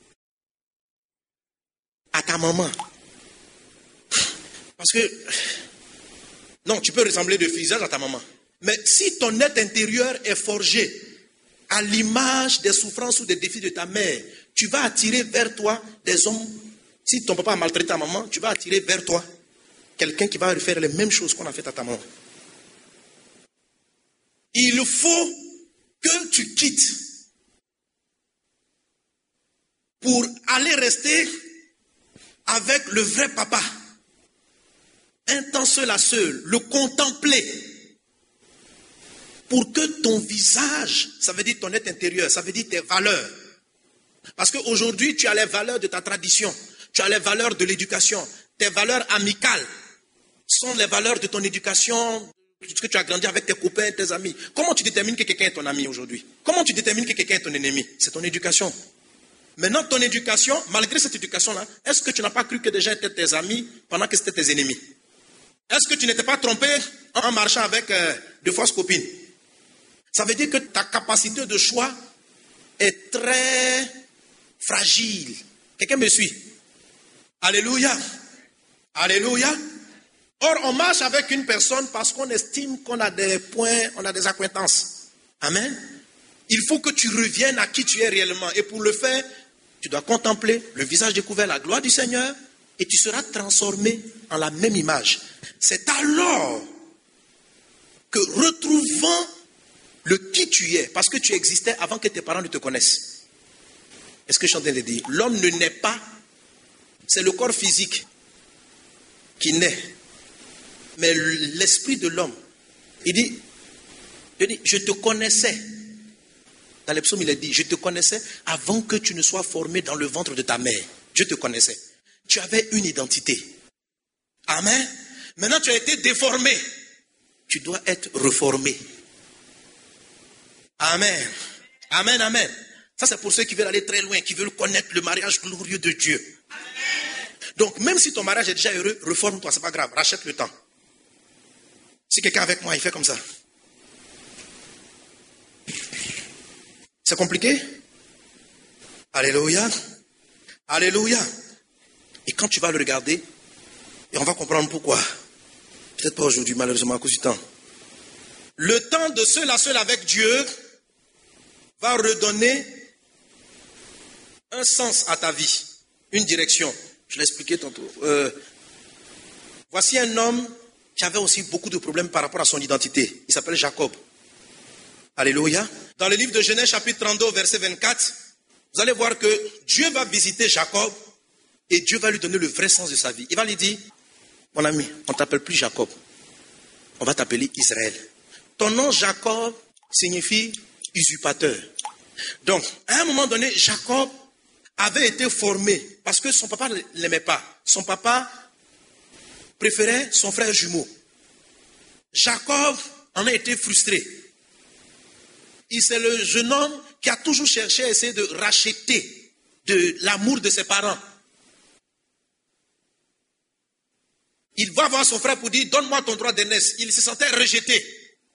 à ta maman, parce que, non, tu peux ressembler de visage à ta maman, mais si ton être intérieur est forgé à l'image des souffrances ou des défis de ta mère, tu vas attirer vers toi des hommes. Si ton papa a maltraité ta maman, tu vas attirer vers toi quelqu'un qui va faire les mêmes choses qu'on a fait à ta maman. Il faut que tu quittes pour aller rester avec le vrai papa. Un temps seul à seul, le contempler. Pour que ton visage, ça veut dire ton être intérieur, ça veut dire tes valeurs. Parce qu'aujourd'hui, tu as les valeurs de ta tradition, tu as les valeurs de l'éducation, tes valeurs amicales sont les valeurs de ton éducation, que tu as grandi avec tes copains, tes amis. Comment tu détermines que quelqu'un est ton ami aujourd'hui? Comment tu détermines que quelqu'un est ton ennemi? C'est ton éducation. Maintenant, ton éducation, malgré cette éducation-là, est-ce que tu n'as pas cru que des gens étaient tes amis pendant que c'était tes ennemis? Est-ce que tu n'étais pas trompé en marchant avec euh, de fausses copines? Ça veut dire que ta capacité de choix est très fragile. Quelqu'un me suit? Alléluia. Alléluia. Or, on marche avec une personne parce qu'on estime qu'on a des points, on a des acquaintances. Amen. Il faut que tu reviennes à qui tu es réellement. Et pour le faire, tu dois contempler le visage découvert, la gloire du Seigneur, et tu seras transformé en la même image. C'est alors que, retrouvant le qui tu es, parce que tu existais avant que tes parents ne te connaissent. Est-ce que je suis en train de dire? L'homme ne naît pas, c'est le corps physique qui naît. Mais l'esprit de l'homme, il dit, il dit, je te connaissais. Dans les psaumes, il a dit, je te connaissais avant que tu ne sois formé dans le ventre de ta mère. Je te connaissais. Tu avais une identité. Amen. Maintenant, tu as été déformé. Tu dois être reformé. Amen. Amen, amen. Ça, c'est pour ceux qui veulent aller très loin, qui veulent connaître le mariage glorieux de Dieu. Donc, même si ton mariage est déjà heureux, reforme-toi, c'est pas grave, rachète le temps. Si quelqu'un est avec moi, il fait comme ça. C'est compliqué? Alléluia. Alléluia. Et quand tu vas le regarder, et on va comprendre pourquoi. Peut-être pas aujourd'hui, malheureusement, à cause du temps. Le temps de seul à seul avec Dieu va redonner un sens à ta vie, une direction. Je l'ai expliqué tantôt. Euh, voici un homme qui avait aussi beaucoup de problèmes par rapport à son identité. Il s'appelle Jacob. Alléluia. Dans le livre de Genèse, chapitre trente-deux, verset vingt-quatre, vous allez voir que Dieu va visiter Jacob et Dieu va lui donner le vrai sens de sa vie. Il va lui dire, mon ami, on ne t'appelle plus Jacob. On va t'appeler Israël. Ton nom Jacob signifie usurpateur. Donc, à un moment donné, Jacob avait été formé parce que son papa ne l'aimait pas. Son papa préférait son frère jumeau. Jacob en a été frustré. Et c'est le jeune homme qui a toujours cherché à essayer de racheter de l'amour de ses parents. Il va voir son frère pour dire, donne-moi ton droit d'aînesse. Il se sentait rejeté.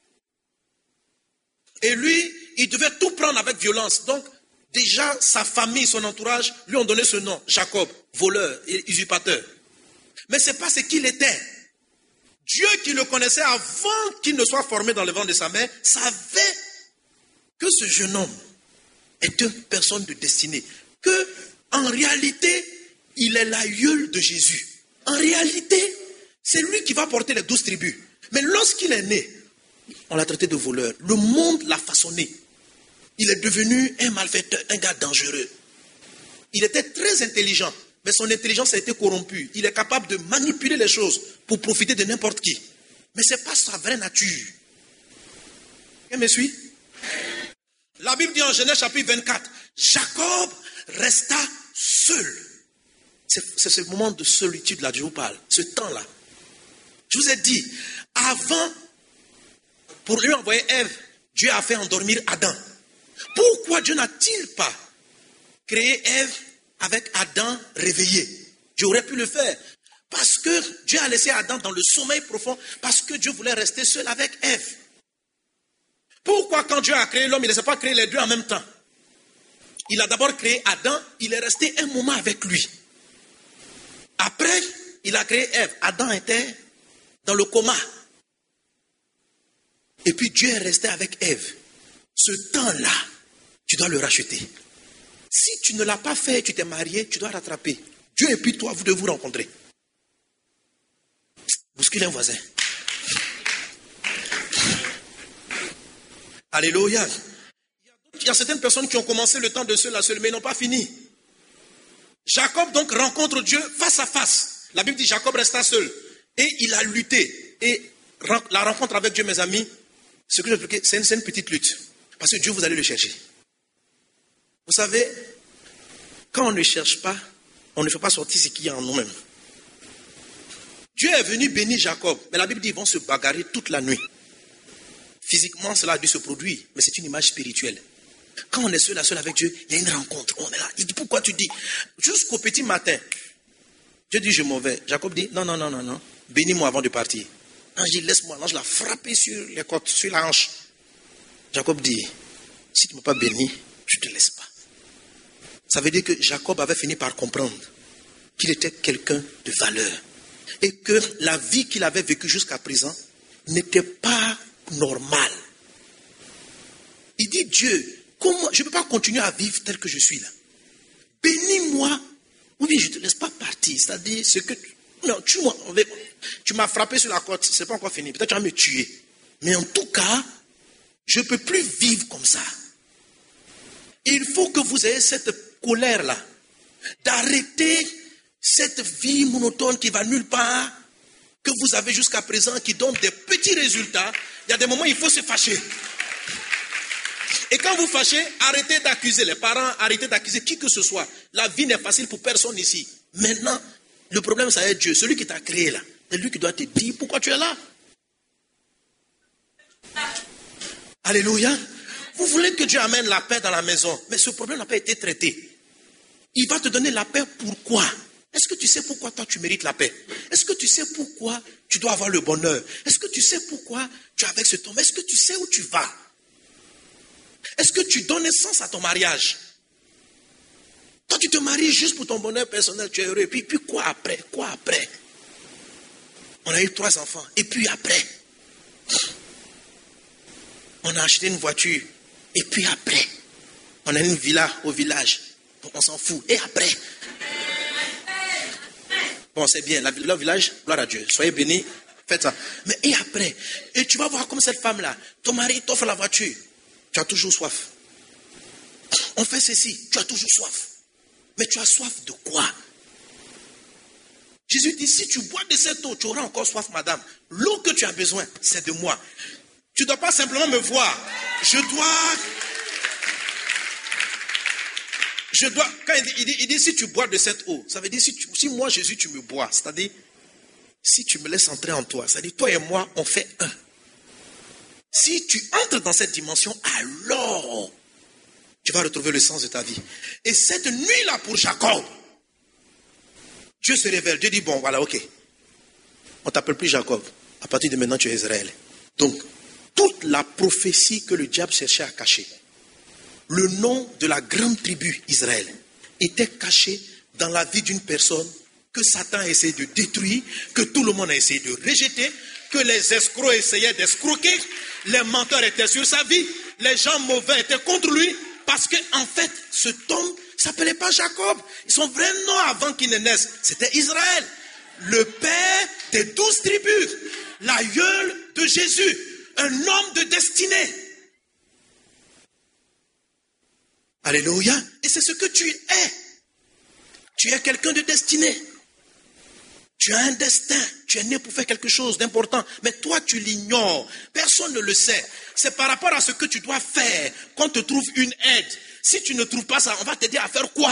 Et lui, il devait tout prendre avec violence. Donc, déjà, sa famille, son entourage, lui ont donné ce nom, Jacob, voleur et usurpateur. Mais ce n'est pas ce qu'il était. Dieu qui le connaissait avant qu'il ne soit formé dans le ventre de sa mère, savait que ce jeune homme est une personne de destinée. Que, en réalité, il est l'aïeul de Jésus. En réalité, c'est lui qui va porter les douze tribus. Mais lorsqu'il est né, on l'a traité de voleur. Le monde l'a façonné. Il est devenu un malfaiteur, un gars dangereux. Il était très intelligent, mais son intelligence a été corrompue. Il est capable de manipuler les choses pour profiter de n'importe qui. Mais ce n'est pas sa vraie nature. Quelqu'un me suit? La Bible dit en Genèse chapitre vingt-quatre, Jacob resta seul. C'est, c'est ce moment de solitude là, je vous parle, ce temps-là. Je vous ai dit, avant, pour lui envoyer Ève, Dieu a fait endormir Adam. Pourquoi Dieu n'a-t-il pas créé Ève avec Adam réveillé? J'aurais pu le faire. Parce que Dieu a laissé Adam dans le sommeil profond, parce que Dieu voulait rester seul avec Ève. Pourquoi quand Dieu a créé l'homme, il ne s'est pas créé les deux en même temps? Il a d'abord créé Adam, il est resté un moment avec lui. Après, il a créé Ève. Adam était dans le coma. Et puis Dieu est resté avec Ève. Ce temps-là, tu dois le racheter. Si tu ne l'as pas fait, tu t'es marié, tu dois rattraper. Dieu et puis toi, vous devez vous rencontrer. Bousculez un voisin. Alléluia. Il y a certaines personnes qui ont commencé le temps de seul à seul, mais n'ont pas fini. Jacob donc rencontre Dieu face à face. La Bible dit Jacob resta seul. Et il a lutté. Et la rencontre avec Dieu, mes amis, ce que je veux dire, c'est une, c'est une petite lutte. Parce que Dieu, vous allez le chercher. Vous savez, quand on ne cherche pas, on ne fait pas sortir ce qu'il y a en nous-mêmes. Dieu est venu bénir Jacob. Mais la Bible dit qu'ils vont se bagarrer toute la nuit. Physiquement, cela a dû se produire. Mais c'est une image spirituelle. Quand on est seul à seul avec Dieu, il y a une rencontre. On est là. Il dit, pourquoi tu dis? Jusqu'au petit matin, Dieu dit, je m'en vais. Jacob dit, non, non, non, non, non. Bénis-moi avant de partir. L'ange dit, laisse-moi. L'ange l'a frappé sur les côtes, sur la hanche. Jacob dit, si tu ne m'as pas béni, je ne te laisse pas. Ça veut dire que Jacob avait fini par comprendre qu'il était quelqu'un de valeur. Et que la vie qu'il avait vécue jusqu'à présent n'était pas normale. Il dit, Dieu, comment, je ne peux pas continuer à vivre tel que je suis là. Bénis-moi, ou bien je ne te laisse pas partir. C'est-à-dire, ce que tu, non, tu, tu m'as frappé sur la côte, ce n'est pas encore fini. Peut-être tu vas me tuer. Mais en tout cas, je ne peux plus vivre comme ça. Il faut que vous ayez cette colère-là, d'arrêter cette vie monotone qui va nulle part, que vous avez jusqu'à présent, qui donne des petits résultats. Il y a des moments où il faut se fâcher. Et quand vous fâchez, arrêtez d'accuser les parents, arrêtez d'accuser qui que ce soit. La vie n'est facile pour personne ici. Maintenant, le problème, ça va être Dieu, celui qui t'a créé là. C'est lui qui doit te dire pourquoi tu es là. Alléluia. Vous voulez que Dieu amène la paix dans la maison, mais ce problème n'a pas été traité. Il va te donner la paix pourquoi? Est-ce que tu sais pourquoi toi tu mérites la paix? Est-ce que tu sais pourquoi tu dois avoir le bonheur? Est-ce que tu sais pourquoi tu es avec cet homme? Est-ce que tu sais où tu vas? Est-ce que tu donnes sens à ton mariage? Toi tu te maries juste pour ton bonheur personnel, tu es heureux. Et puis, puis quoi après? Quoi après? On a eu trois enfants. Et puis après? On a acheté une voiture. Et puis après? On a une villa au village. On s'en fout. Et après? Bon, c'est bien. Le village, gloire à Dieu. Soyez bénis. Faites ça. Mais et après? Et tu vas voir comme cette femme-là. Ton mari t'offre la voiture. Tu as toujours soif. On fait ceci. Tu as toujours soif. Mais tu as soif de quoi? Jésus dit, si tu bois de cette eau, tu auras encore soif, madame. L'eau que tu as besoin, c'est de moi. Tu ne dois pas simplement me voir. Je dois... Je dois... Quand il dit, il dit, il dit si tu bois de cette eau, ça veut dire si, tu, si moi, Jésus, tu me bois. C'est-à-dire, si tu me laisses entrer en toi, c'est-à-dire toi et moi, on fait un. Si tu entres dans cette dimension, alors, tu vas retrouver le sens de ta vie. Et cette nuit-là pour Jacob, Dieu se révèle. Dieu dit, bon, voilà, ok. On ne t'appelle plus Jacob. À partir de maintenant, tu es Israël. Donc, toute la prophétie que le diable cherchait à cacher, le nom de la grande tribu Israël était caché dans la vie d'une personne que Satan a essayé de détruire, que tout le monde a essayé de rejeter, que les escrocs essayaient d'escroquer, les menteurs étaient sur sa vie, les gens mauvais étaient contre lui, parce qu'en en fait, cet homme ne s'appelait pas Jacob. Son vrai nom avant qu'il ne naisse, c'était Israël. Le père des douze tribus, l'aïeul de Jésus, un homme de destinée. Alléluia. Et c'est ce que tu es. Tu es quelqu'un de destiné. Tu as un destin. Tu es né pour faire quelque chose d'important. Mais toi, tu l'ignores. Personne ne le sait. C'est par rapport à ce que tu dois faire qu'on te trouve une aide. Si tu ne trouves pas ça, on va t'aider à faire quoi?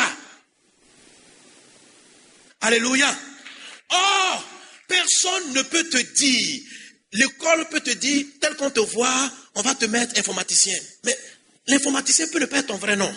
Alléluia. Oh, personne ne peut te dire. L'école peut te dire, tel qu'on te voit, on va te mettre informaticien. Mais l'informaticien peut ne pas être ton vrai nom.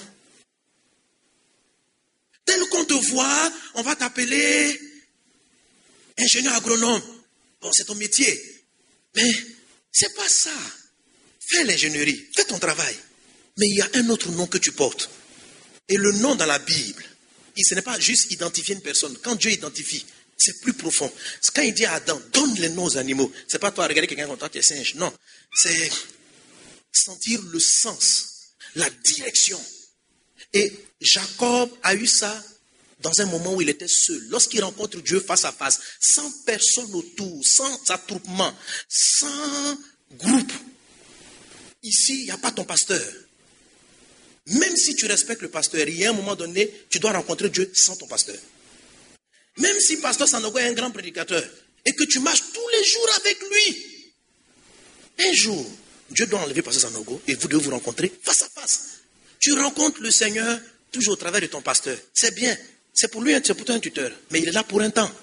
Tel qu'on te voit, on va t'appeler ingénieur agronome. Bon, c'est ton métier. Mais c'est pas ça. Fais l'ingénierie, fais ton travail. Mais il y a un autre nom que tu portes. Et le nom dans la Bible, ce n'est pas juste identifier une personne. Quand Dieu identifie, c'est plus profond. C'est quand il dit à Adam, donne les noms aux animaux. C'est pas toi regarder quelqu'un comme toi, tu es singe. Non. C'est sentir le sens, la direction. Et Jacob a eu ça dans un moment où il était seul. Lorsqu'il rencontre Dieu face à face, sans personne autour, sans attroupement, sans groupe. Ici, il n'y a pas ton pasteur. Même si tu respectes le pasteur, il y a un moment donné, tu dois rencontrer Dieu sans ton pasteur. Même si pasteur Sanogo est un grand prédicateur et que tu marches tous les jours avec lui, un jour, Dieu doit enlever pasteur Sanogo et vous devez vous rencontrer face à face. Tu rencontres le Seigneur toujours au travers de ton pasteur. C'est bien. C'est pour lui, c'est pour toi un tuteur. Mais il est là pour un temps.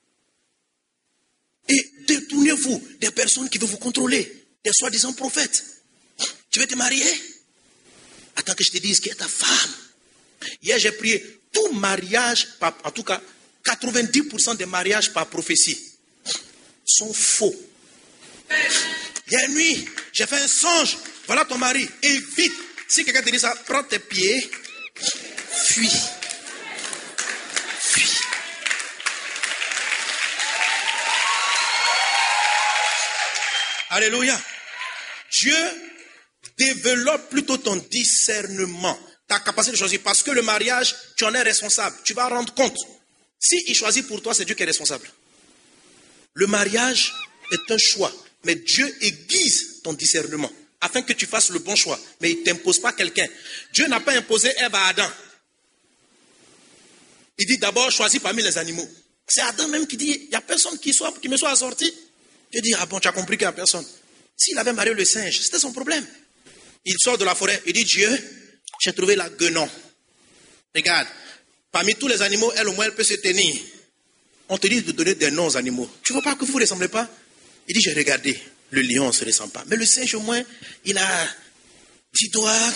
Et détournez-vous des personnes qui veulent vous contrôler. Des soi-disant prophètes. Tu veux te marier? Attends que je te dise qui est ta femme. Hier, j'ai prié. Tout mariage, en tout cas, quatre-vingt-dix pour cent des mariages par prophétie sont faux. Hier nuit, j'ai fait un songe. Voilà ton mari. Et vite. Si quelqu'un te dit ça, prends tes pieds. Fuis. Fuis. Alléluia. Dieu développe plutôt ton discernement, ta capacité de choisir. Parce que le mariage, tu en es responsable. Tu vas rendre compte. Si il choisit pour toi, c'est Dieu qui est responsable. Le mariage est un choix. Mais Dieu aiguise ton discernement afin que tu fasses le bon choix. Mais il ne t'impose pas quelqu'un. Dieu n'a pas imposé Ève à Adam. Il dit d'abord, choisis parmi les animaux. C'est Adam même qui dit, il n'y a personne qui, soit, qui me soit assorti. Dieu dit, ah bon, tu as compris qu'il n'y a personne. S'il avait marié le singe, c'était son problème. Il sort de la forêt, il dit, Dieu, j'ai trouvé la guenon. Regarde, parmi tous les animaux, elle au moins, elle peut se tenir. On te dit de donner des noms aux animaux. Tu ne vois pas que vous ne ressemblez pas? Il dit, j'ai regardé. Le lion ne se ressemble pas. Mais le singe, au moins, il a dix doigts,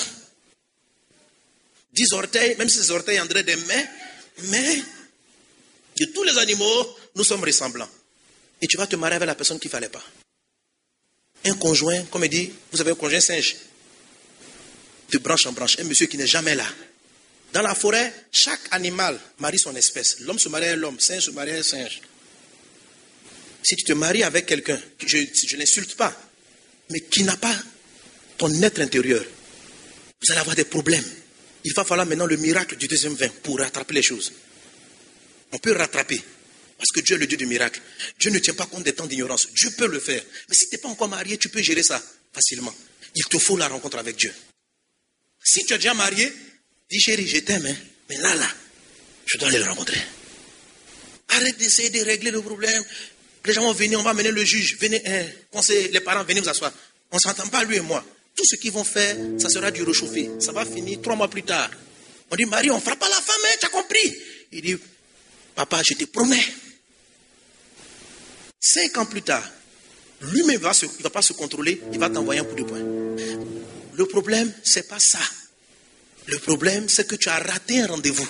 dix orteils, même si ses orteils endraient des mains. Mais de tous les animaux, nous sommes ressemblants. Et tu vas te marier avec la personne qu'il ne fallait pas. Un conjoint, comme il dit, vous avez un conjoint singe. De branche en branche. Un monsieur qui n'est jamais là. Dans la forêt, chaque animal marie son espèce. L'homme se marie à l'homme, singe se marie à un singe. Si tu te maries avec quelqu'un, je ne l'insulte pas, mais qui n'a pas ton être intérieur, vous allez avoir des problèmes. Il va falloir maintenant le miracle du deuxième vin pour rattraper les choses. On peut rattraper, parce que Dieu est le Dieu du miracle. Dieu ne tient pas compte des temps d'ignorance. Dieu peut le faire. Mais si tu n'es pas encore marié, tu peux gérer ça facilement. Il te faut la rencontre avec Dieu. Si tu es déjà marié, dis chérie, je t'aime, hein, mais là, là, je dois aller le rencontrer. Arrête d'essayer de régler le problème. Les gens vont venir, on va mener le juge. Venez, hein, conseiller, les parents, venez vous asseoir. On ne s'entend pas, lui et moi. Tout ce qu'ils vont faire, ça sera du réchauffé. Ça va finir trois mois plus tard. On dit, Marie, on ne frappe pas la femme, hein, tu as compris? Il dit, papa, je te promets. Cinq ans plus tard, lui-même va se, il ne va pas se contrôler, il va t'envoyer un coup de poing. Le problème, ce n'est pas ça. Le problème, c'est que tu as raté un rendez-vous.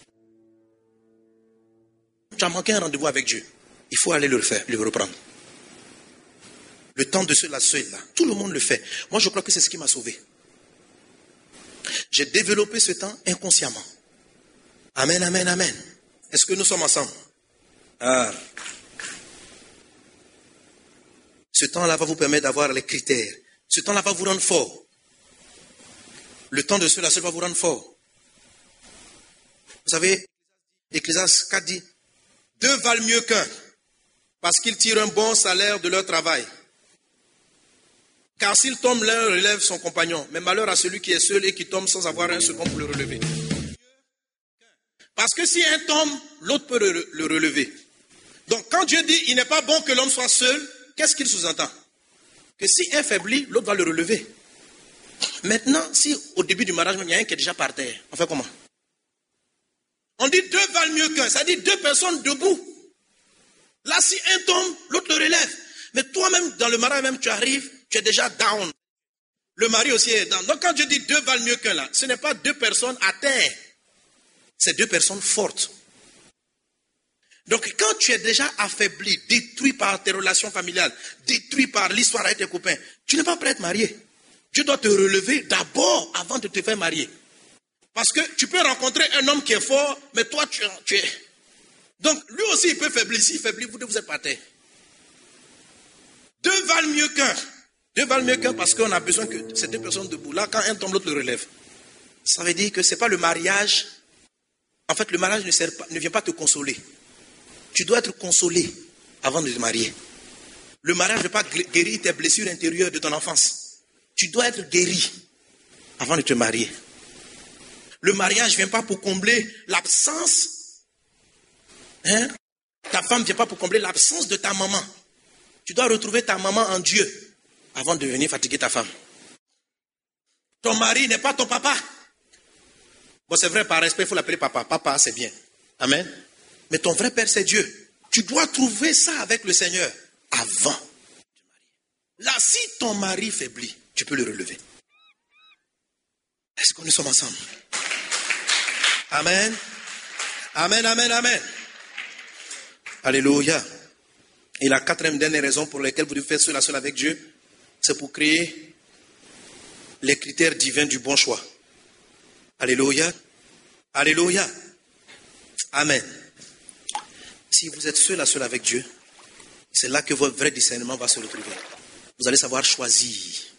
Tu as manqué un rendez-vous avec Dieu. Il faut aller le faire, le reprendre. Le temps de cela, cela. Tout le monde le fait. Moi, je crois que c'est ce qui m'a sauvé. J'ai développé ce temps inconsciemment. Amen, amen, amen. Est-ce que nous sommes ensemble? Ah. Ce temps-là va vous permettre d'avoir les critères. Ce temps-là va vous rendre fort. Le temps de cela, ça va vous rendre fort. Vous savez, Ecclésiaste quatre dit, deux valent mieux qu'un, parce qu'ils tirent un bon salaire de leur travail. Car s'il tombe, l'un relève son compagnon. Mais malheur à celui qui est seul et qui tombe sans avoir un second pour le relever. Parce que si un tombe, l'autre peut le relever. Donc quand Dieu dit, il n'est pas bon que l'homme soit seul, qu'est-ce qu'il sous-entend? Que si un faiblit, l'autre va le relever. Maintenant, si au début du mariage, il y a un qui est déjà par terre, on fait comment? On dit deux valent mieux qu'un, ça dit deux personnes debout. Là, si un tombe, l'autre le relève. Mais toi-même, dans le mariage même, tu arrives, tu es déjà down. Le mari aussi est down. Donc quand Dieu dit deux valent mieux qu'un là, ce n'est pas deux personnes à terre. C'est deux personnes fortes. Donc quand tu es déjà affaibli, détruit par tes relations familiales, détruit par l'histoire avec tes copains, tu n'es pas prêt à te marier. Tu dois te relever d'abord avant de te faire marier. Parce que tu peux rencontrer un homme qui est fort, mais toi tu, tu es... Donc lui aussi il peut faiblir. S'il faiblit, vous vous êtes par terre. Deux valent mieux qu'un. Deux valent mieux qu'un parce qu'on a besoin que ces deux personnes debout. Là, quand un tombe, l'autre le relève. Ça veut dire que ce n'est pas le mariage. En fait, le mariage ne, sert pas, ne vient pas te consoler. Tu dois être consolé avant de te marier. Le mariage ne veut pas guérir tes blessures intérieures de ton enfance. Tu dois être guéri avant de te marier. Le mariage ne vient pas pour combler l'absence. Hein? Ta femme ne vient pas pour combler l'absence de ta maman. Tu dois retrouver ta maman en Dieu avant de venir fatiguer ta femme. Ton mari n'est pas ton papa. Bon, c'est vrai, par respect, il faut l'appeler papa. Papa, c'est bien. Amen. Mais ton vrai père, c'est Dieu. Tu dois trouver ça avec le Seigneur avant de te marier. Là, si ton mari faiblit, tu peux le relever. Est-ce que nous sommes ensemble? Amen. Amen, amen, amen. Alléluia. Et la quatrième dernière raison pour laquelle vous devez faire cela seul avec Dieu, c'est pour créer les critères divins du bon choix. Alléluia. Alléluia. Amen. Si vous êtes seul à seul avec Dieu, c'est là que votre vrai discernement va se retrouver. Vous allez savoir choisir.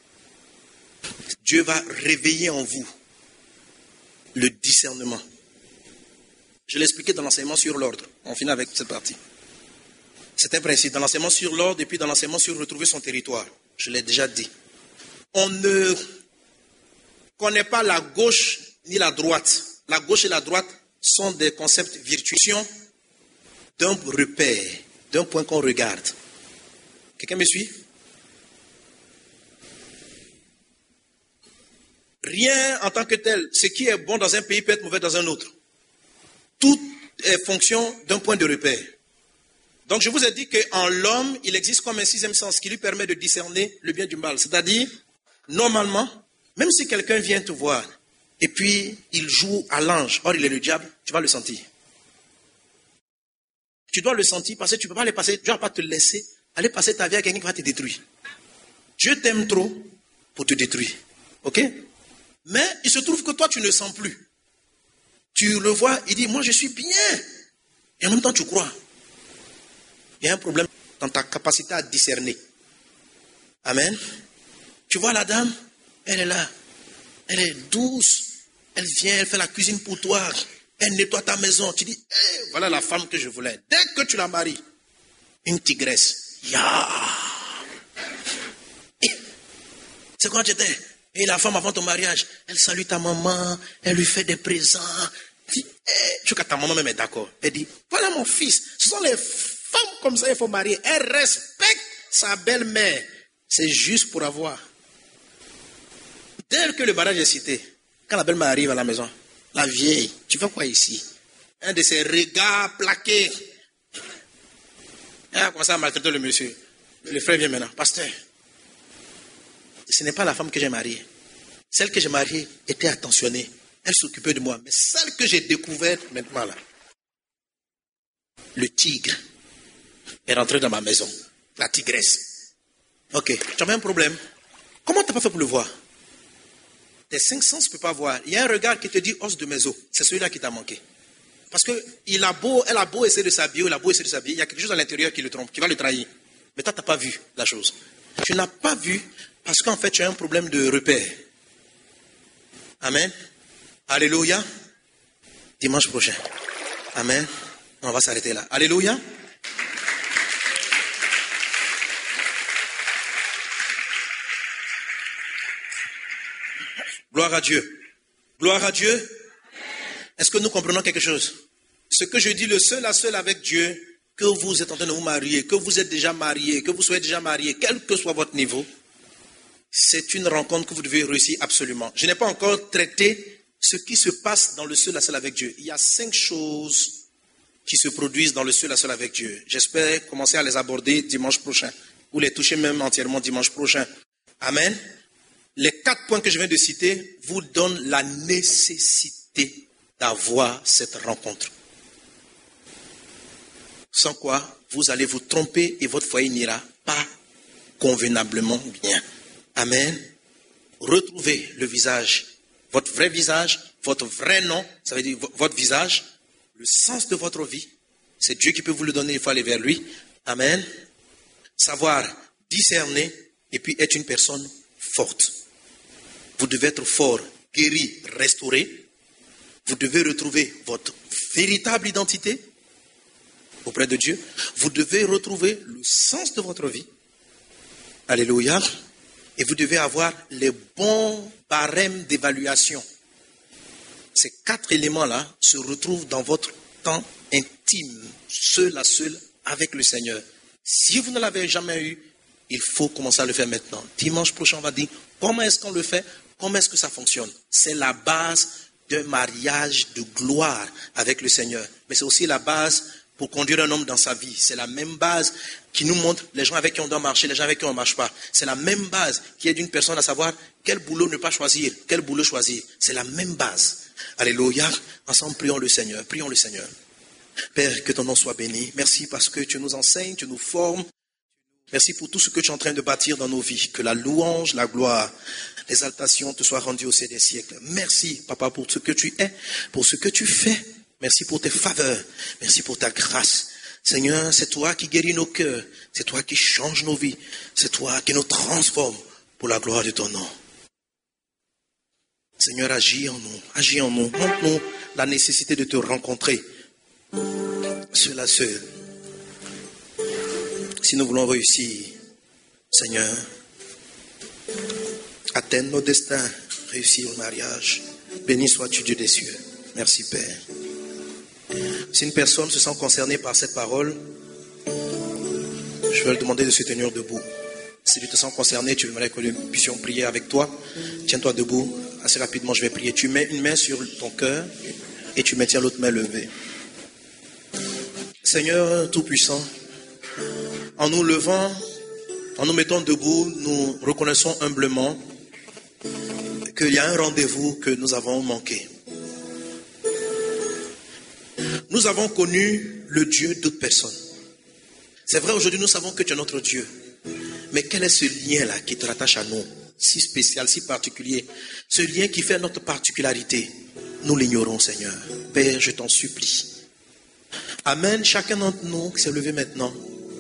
Dieu va réveiller en vous le discernement. Je l'ai expliqué dans l'enseignement sur l'ordre. On finit avec cette partie. C'est un principe. Dans l'enseignement sur l'ordre et puis dans l'enseignement sur retrouver son territoire. Je l'ai déjà dit. On ne connaît pas la gauche ni la droite. La gauche et la droite sont des concepts virtueux d'un repère, d'un point qu'on regarde. Quelqu'un me suit? Rien en tant que tel. Ce qui est bon dans un pays peut être mauvais dans un autre. Tout est fonction d'un point de repère. Donc je vous ai dit qu'en l'homme, il existe comme un sixième sens qui lui permet de discerner le bien du mal. C'est-à-dire, normalement, même si quelqu'un vient te voir et puis il joue à l'ange, or il est le diable, tu vas le sentir. Tu dois le sentir parce que tu ne peux pas aller passer, tu ne vas pas te laisser aller passer ta vie à quelqu'un qui va te détruire. Dieu t'aime trop pour te détruire. Ok? Mais il se trouve que toi, tu ne sens plus. Tu le vois, il dit, moi je suis bien. Et en même temps, tu crois. Il y a un problème dans ta capacité à discerner. Amen. Tu vois la dame, elle est là. Elle est douce. Elle vient, elle fait la cuisine pour toi. Elle nettoie ta maison. Tu dis, hey, voilà la femme que je voulais. Dès que tu la maries, une tigresse. Ya. C'est quand tu étais. Et la femme avant ton mariage, elle salue ta maman, elle lui fait des présents. Tu dis, hey, je crois que ta maman même est d'accord. Elle dit, voilà mon fils, ce sont les femmes comme ça, il faut marier. Elle respecte sa belle-mère. C'est juste pour avoir. Dès que le mariage est cité, quand la belle-mère arrive à la maison, la vieille, tu fais quoi ici? Un de ses regards plaqués. Elle a commencé à maltraiter le monsieur. Le frère vient maintenant. Pasteur, ce n'est pas la femme que j'ai mariée. Celle que j'ai mariée était attentionnée. Elle s'occupait de moi. Mais celle que j'ai découverte maintenant là, le tigre est rentré dans ma maison. La tigresse. Ok, tu avais un problème. Comment tu n'as pas fait pour le voir? Tes cinq sens ne peuvent pas voir. Il y a un regard qui te dit os de mes os. C'est celui-là qui t'a manqué. Parce que il a beau, elle a beau essayer de s'habiller, il a beau essayer de s'habiller, il y a quelque chose à l'intérieur qui le trompe, qui va le trahir. Mais toi, tu n'as pas vu la chose. Tu n'as pas vu parce qu'en fait, tu as un problème de repère. Amen. Alléluia. Dimanche prochain. Amen. On va s'arrêter là. Alléluia. Gloire à Dieu. Gloire à Dieu. Est-ce que nous comprenons quelque chose? Ce que je dis, le seul à seul avec Dieu, que vous êtes en train de vous marier, que vous êtes déjà marié, que vous soyez déjà marié, quel que soit votre niveau, c'est une rencontre que vous devez réussir absolument. Je n'ai pas encore traité ce qui se passe dans le seul à seul avec Dieu. Il y a cinq choses qui se produisent dans le seul à seul avec Dieu. J'espère commencer à les aborder dimanche prochain, ou les toucher même entièrement dimanche prochain. Amen. Les quatre points que je viens de citer vous donnent la nécessité d'avoir cette rencontre. Sans quoi, vous allez vous tromper et votre foyer n'ira pas convenablement bien. Amen. Retrouvez le visage, votre vrai visage, votre vrai nom, ça veut dire votre visage, le sens de votre vie. C'est Dieu qui peut vous le donner, il faut aller vers lui. Amen. Savoir discerner et puis être une personne forte. Vous devez être fort, guéri, restauré. Vous devez retrouver votre véritable identité auprès de Dieu. Vous devez retrouver le sens de votre vie. Alléluia. Et vous devez avoir les bons barèmes d'évaluation. Ces quatre éléments-là se retrouvent dans votre temps intime, seul à seul avec le Seigneur. Si vous ne l'avez jamais eu, il faut commencer à le faire maintenant. Dimanche prochain, on va dire comment est-ce qu'on le fait, comment est-ce que ça fonctionne. C'est la base d'un mariage de gloire avec le Seigneur. Mais c'est aussi la base pour conduire un homme dans sa vie. C'est la même base qui nous montre les gens avec qui on doit marcher, les gens avec qui on ne marche pas. C'est la même base qui aide une personne à savoir quel boulot ne pas choisir, quel boulot choisir. C'est la même base. Alléluia. Ensemble, prions le Seigneur. Prions le Seigneur. Père, que ton nom soit béni. Merci parce que tu nous enseignes, tu nous formes. Merci pour tout ce que tu es en train de bâtir dans nos vies. Que la louange, la gloire, l'exaltation te soient rendues au sein des siècles. Merci, Papa, pour ce que tu es, pour ce que tu fais. Merci pour tes faveurs. Merci pour ta grâce. Seigneur, c'est toi qui guéris nos cœurs. C'est toi qui changes nos vies. C'est toi qui nous transforme pour la gloire de ton nom. Seigneur, agis en nous. Agis en nous. Montre-nous la nécessité de te rencontrer. Seul à seul. Si nous voulons réussir, Seigneur, atteindre nos destins, réussir le mariage, béni sois-tu Dieu des cieux. Merci Père. Si une personne se sent concernée par cette parole, je vais lui demander de se tenir debout. Si tu te sens concerné, tu aimerais que nous puissions prier avec toi. Tiens-toi debout. Assez rapidement, je vais prier. Tu mets une main sur ton cœur et tu maintiens l'autre main levée. Seigneur Tout-Puissant, en nous levant, en nous mettant debout, nous reconnaissons humblement qu'il y a un rendez-vous que nous avons manqué. Nous avons connu le Dieu d'autres personnes. C'est vrai, aujourd'hui, nous savons que tu es notre Dieu. Mais quel est ce lien-là qui te rattache à nous, si spécial, si particulier? Ce lien qui fait notre particularité, nous l'ignorons, Seigneur. Père, je t'en supplie. Amène chacun d'entre nous qui s'est levé maintenant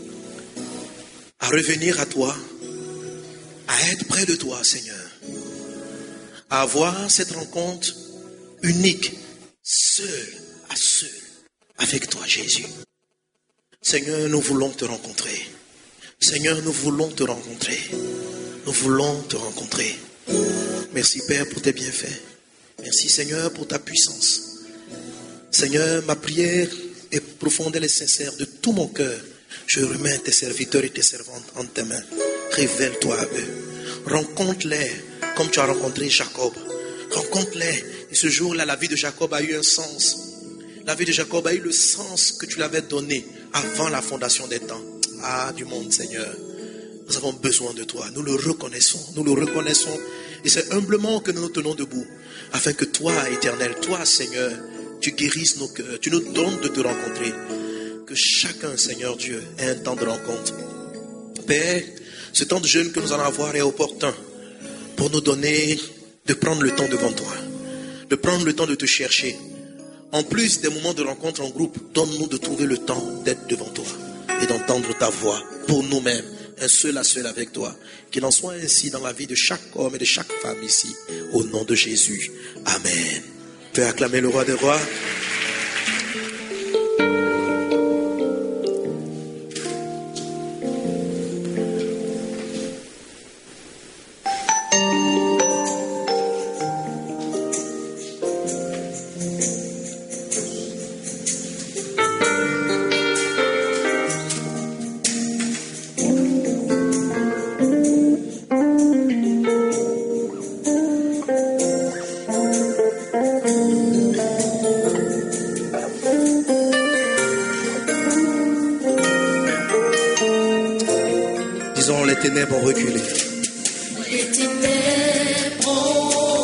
à revenir à toi, à être près de toi, Seigneur. À avoir cette rencontre unique, seul à seul, avec toi, Jésus. Seigneur, nous voulons te rencontrer. Seigneur, nous voulons te rencontrer. Nous voulons te rencontrer. Merci, Père, pour tes bienfaits. Merci, Seigneur, pour ta puissance. Seigneur, ma prière est profonde et sincère de tout mon cœur. Je remets tes serviteurs et tes servantes en tes mains. Révèle-toi à eux. Rencontre-les comme tu as rencontré Jacob. Rencontre-les. Et ce jour-là, la vie de Jacob a eu un sens. La vie de Jacob a eu le sens que tu l'avais donné avant la fondation des temps. Ah, du monde, Seigneur. Nous avons besoin de toi. Nous le reconnaissons. Nous le reconnaissons. Et c'est humblement que nous nous tenons debout. Afin que toi, Éternel, toi, Seigneur, tu guérisses nos cœurs. Tu nous donnes de te rencontrer. Que chacun, Seigneur Dieu, ait un temps de rencontre. Père, ce temps de jeûne que nous allons avoir est opportun pour nous donner de prendre le temps devant toi. De prendre le temps de te chercher. En plus des moments de rencontre en groupe, donne-nous de trouver le temps d'être devant toi. et d'entendre ta voix pour nous-mêmes, un seul à seul avec toi. Qu'il en soit ainsi dans la vie de chaque homme et de chaque femme ici, au nom de Jésus. Amen. Fais acclamer le roi des rois.
ténèbres ont reculé.
Les ténèbres ont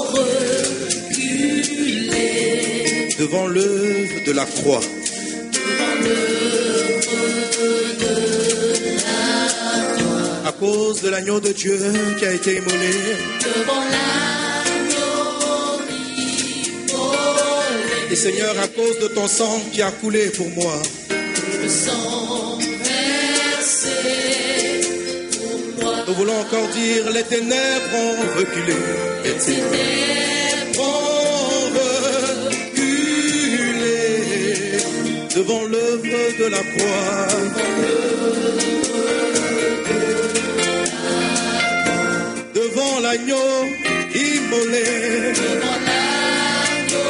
reculé.
Devant l'œuvre de la croix.
Devant l'œuvre de la croix.
À cause de l'agneau de Dieu qui a été immolé.
Devant l'agneau immolé.
Et Seigneur, à cause de ton sang qui a coulé pour moi.
Le sang versé pour moi.
Nous voulons encore dire, les ténèbres ont reculé.
Les ténèbres ont
reculé. Devant l'œuvre de la croix. Devant l'agneau immolé.
Devant l'agneau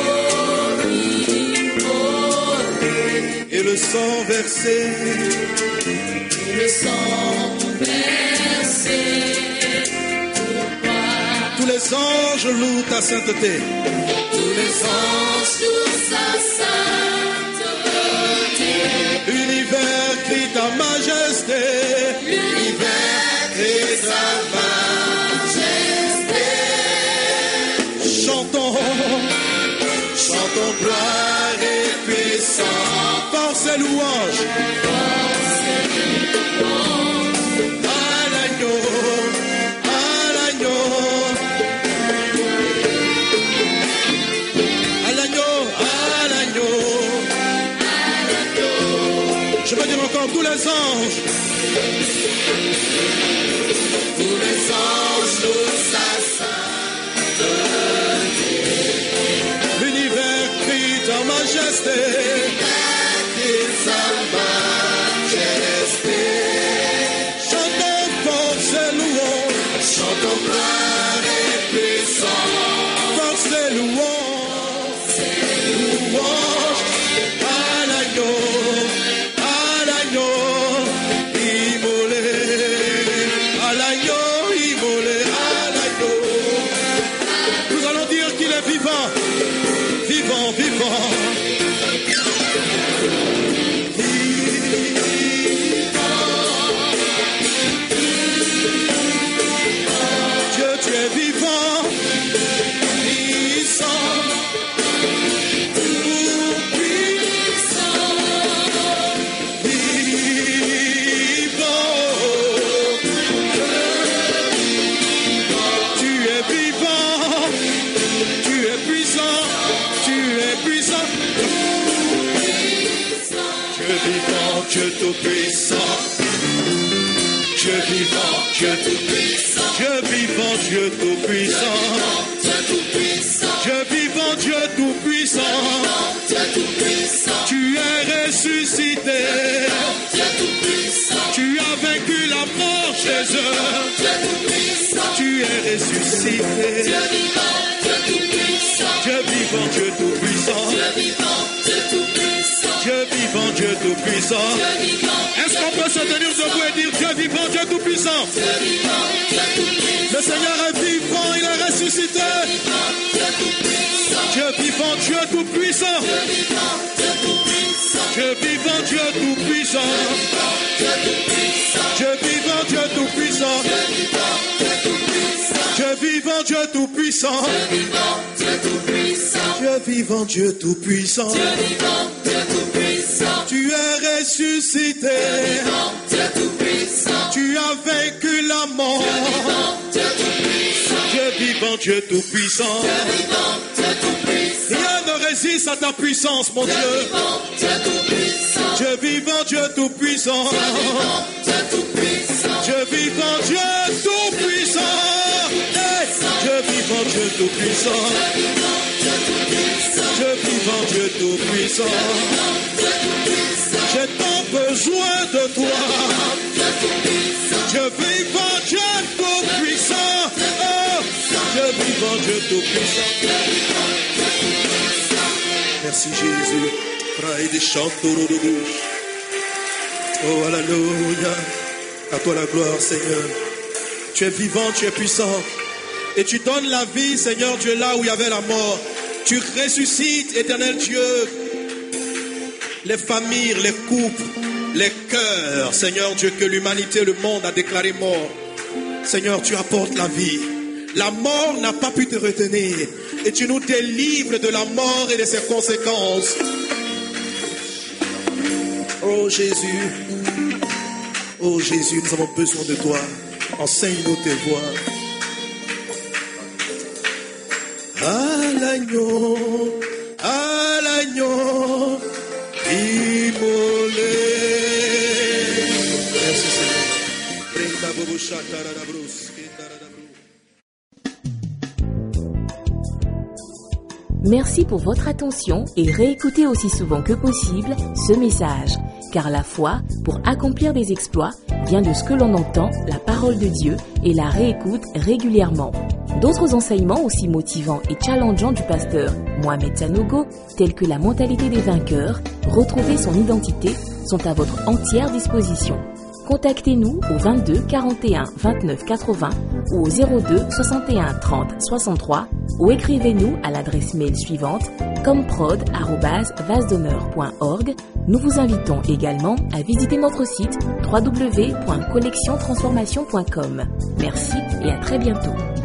immolé.
Et le sang versé.
Et le sang versé pour toi.
Tous les anges louent ta sainteté.
Tous les anges louent sa sainteté.
L'univers crie ta majesté.
L'univers crie sa majesté.
Chantons, chantons gloire et puissance. Force et louange. À l'agneau, à l'agneau. À l'agneau, à l'agneau. Je vais dire encore tous les anges.
Tous les anges louent sa sainteté.
L'univers crie ta majesté.
Crie sa majesté.
Chantons force et louange.
Chantons gloire et puissance.
Force et louange. Louange à l'agneau. À l'agneau immolé. À l'agneau immolé. À l'agneau. Nous allons dire qu'il est vivant. Vivant, vivant. Dieu, tu es vivant, puissant, tout-puissant, vivant. Tu es vivant, tu es puissant, tu es puissant. Dieu vivant, Dieu tout-puissant. Dieu vivant, Dieu tout-puissant. Dieu vivant, Dieu tout-puissant. Dieu vivant, Dieu tout-puissant. Tu es ressuscité. Tu as vaincu la mort, Jésus. Tu es ressuscité. Dieu vivant, Dieu tout-puissant. Dieu vivant, Dieu tout-puissant. Est-ce qu'on peut se tenir debout et dire Dieu vivant, Dieu tout-puissant? Le Seigneur est vivant, il est ressuscité. Dieu vivant, Dieu tout-puissant. Dieu vivant, Dieu tout-puissant. Dieu vivant, Dieu tout-puissant. Dieu vivant, Dieu tout-puissant. Dieu vivant, Dieu tout-puissant. Tu es ressuscité. Tu as vaincu la mort. Dieu vivant, Dieu tout-puissant. Rien ne résiste à ta puissance, mon Dieu. Dieu vivant, Dieu tout-puissant. Dieu vivant, Dieu tout-puissant. Hey, Dieu vivant, Dieu tout-puissant. Dieu vivant, Dieu tout-puissant. J'ai tant besoin de toi. Dieu vivant, Dieu tout-puissant. Oh, Dieu vivant, Dieu tout-puissant. Merci Jésus. Praille des chants de bouche. Oh, alléluia. À toi la gloire, Seigneur. Tu es vivant, tu es puissant. Et tu donnes la vie, Seigneur Dieu, là où il y avait la mort. Tu ressuscites, éternel Dieu, les familles, les couples, les cœurs, Seigneur Dieu, que l'humanité, le monde a déclaré mort. Seigneur, tu apportes la vie. La mort n'a pas pu te retenir. Et tu nous délivres de la mort et de ses conséquences. Oh Jésus, oh Jésus, nous avons besoin de toi. Enseigne-nous tes voies. À l'agneau, à l'agneau, immolé. Merci Seigneur.
Merci pour votre attention et réécoutez aussi souvent que possible ce message. Car la foi, pour accomplir des exploits, vient de ce que l'on entend, la parole de Dieu, et la réécoute régulièrement. D'autres enseignements aussi motivants et challengeants du pasteur Mohamed Sanogo, tels que la mentalité des vainqueurs, retrouver son identité, sont à votre entière disposition. Contactez-nous au vingt-deux quarante et un vingt-neuf quatre-vingts ou au zéro deux soixante et un trente soixante-trois ou écrivez-nous à l'adresse mail suivante comprod arobase vasdhonneur point org. Nous vous invitons également à visiter notre site w w w point collection transformation point com. Merci et à très bientôt.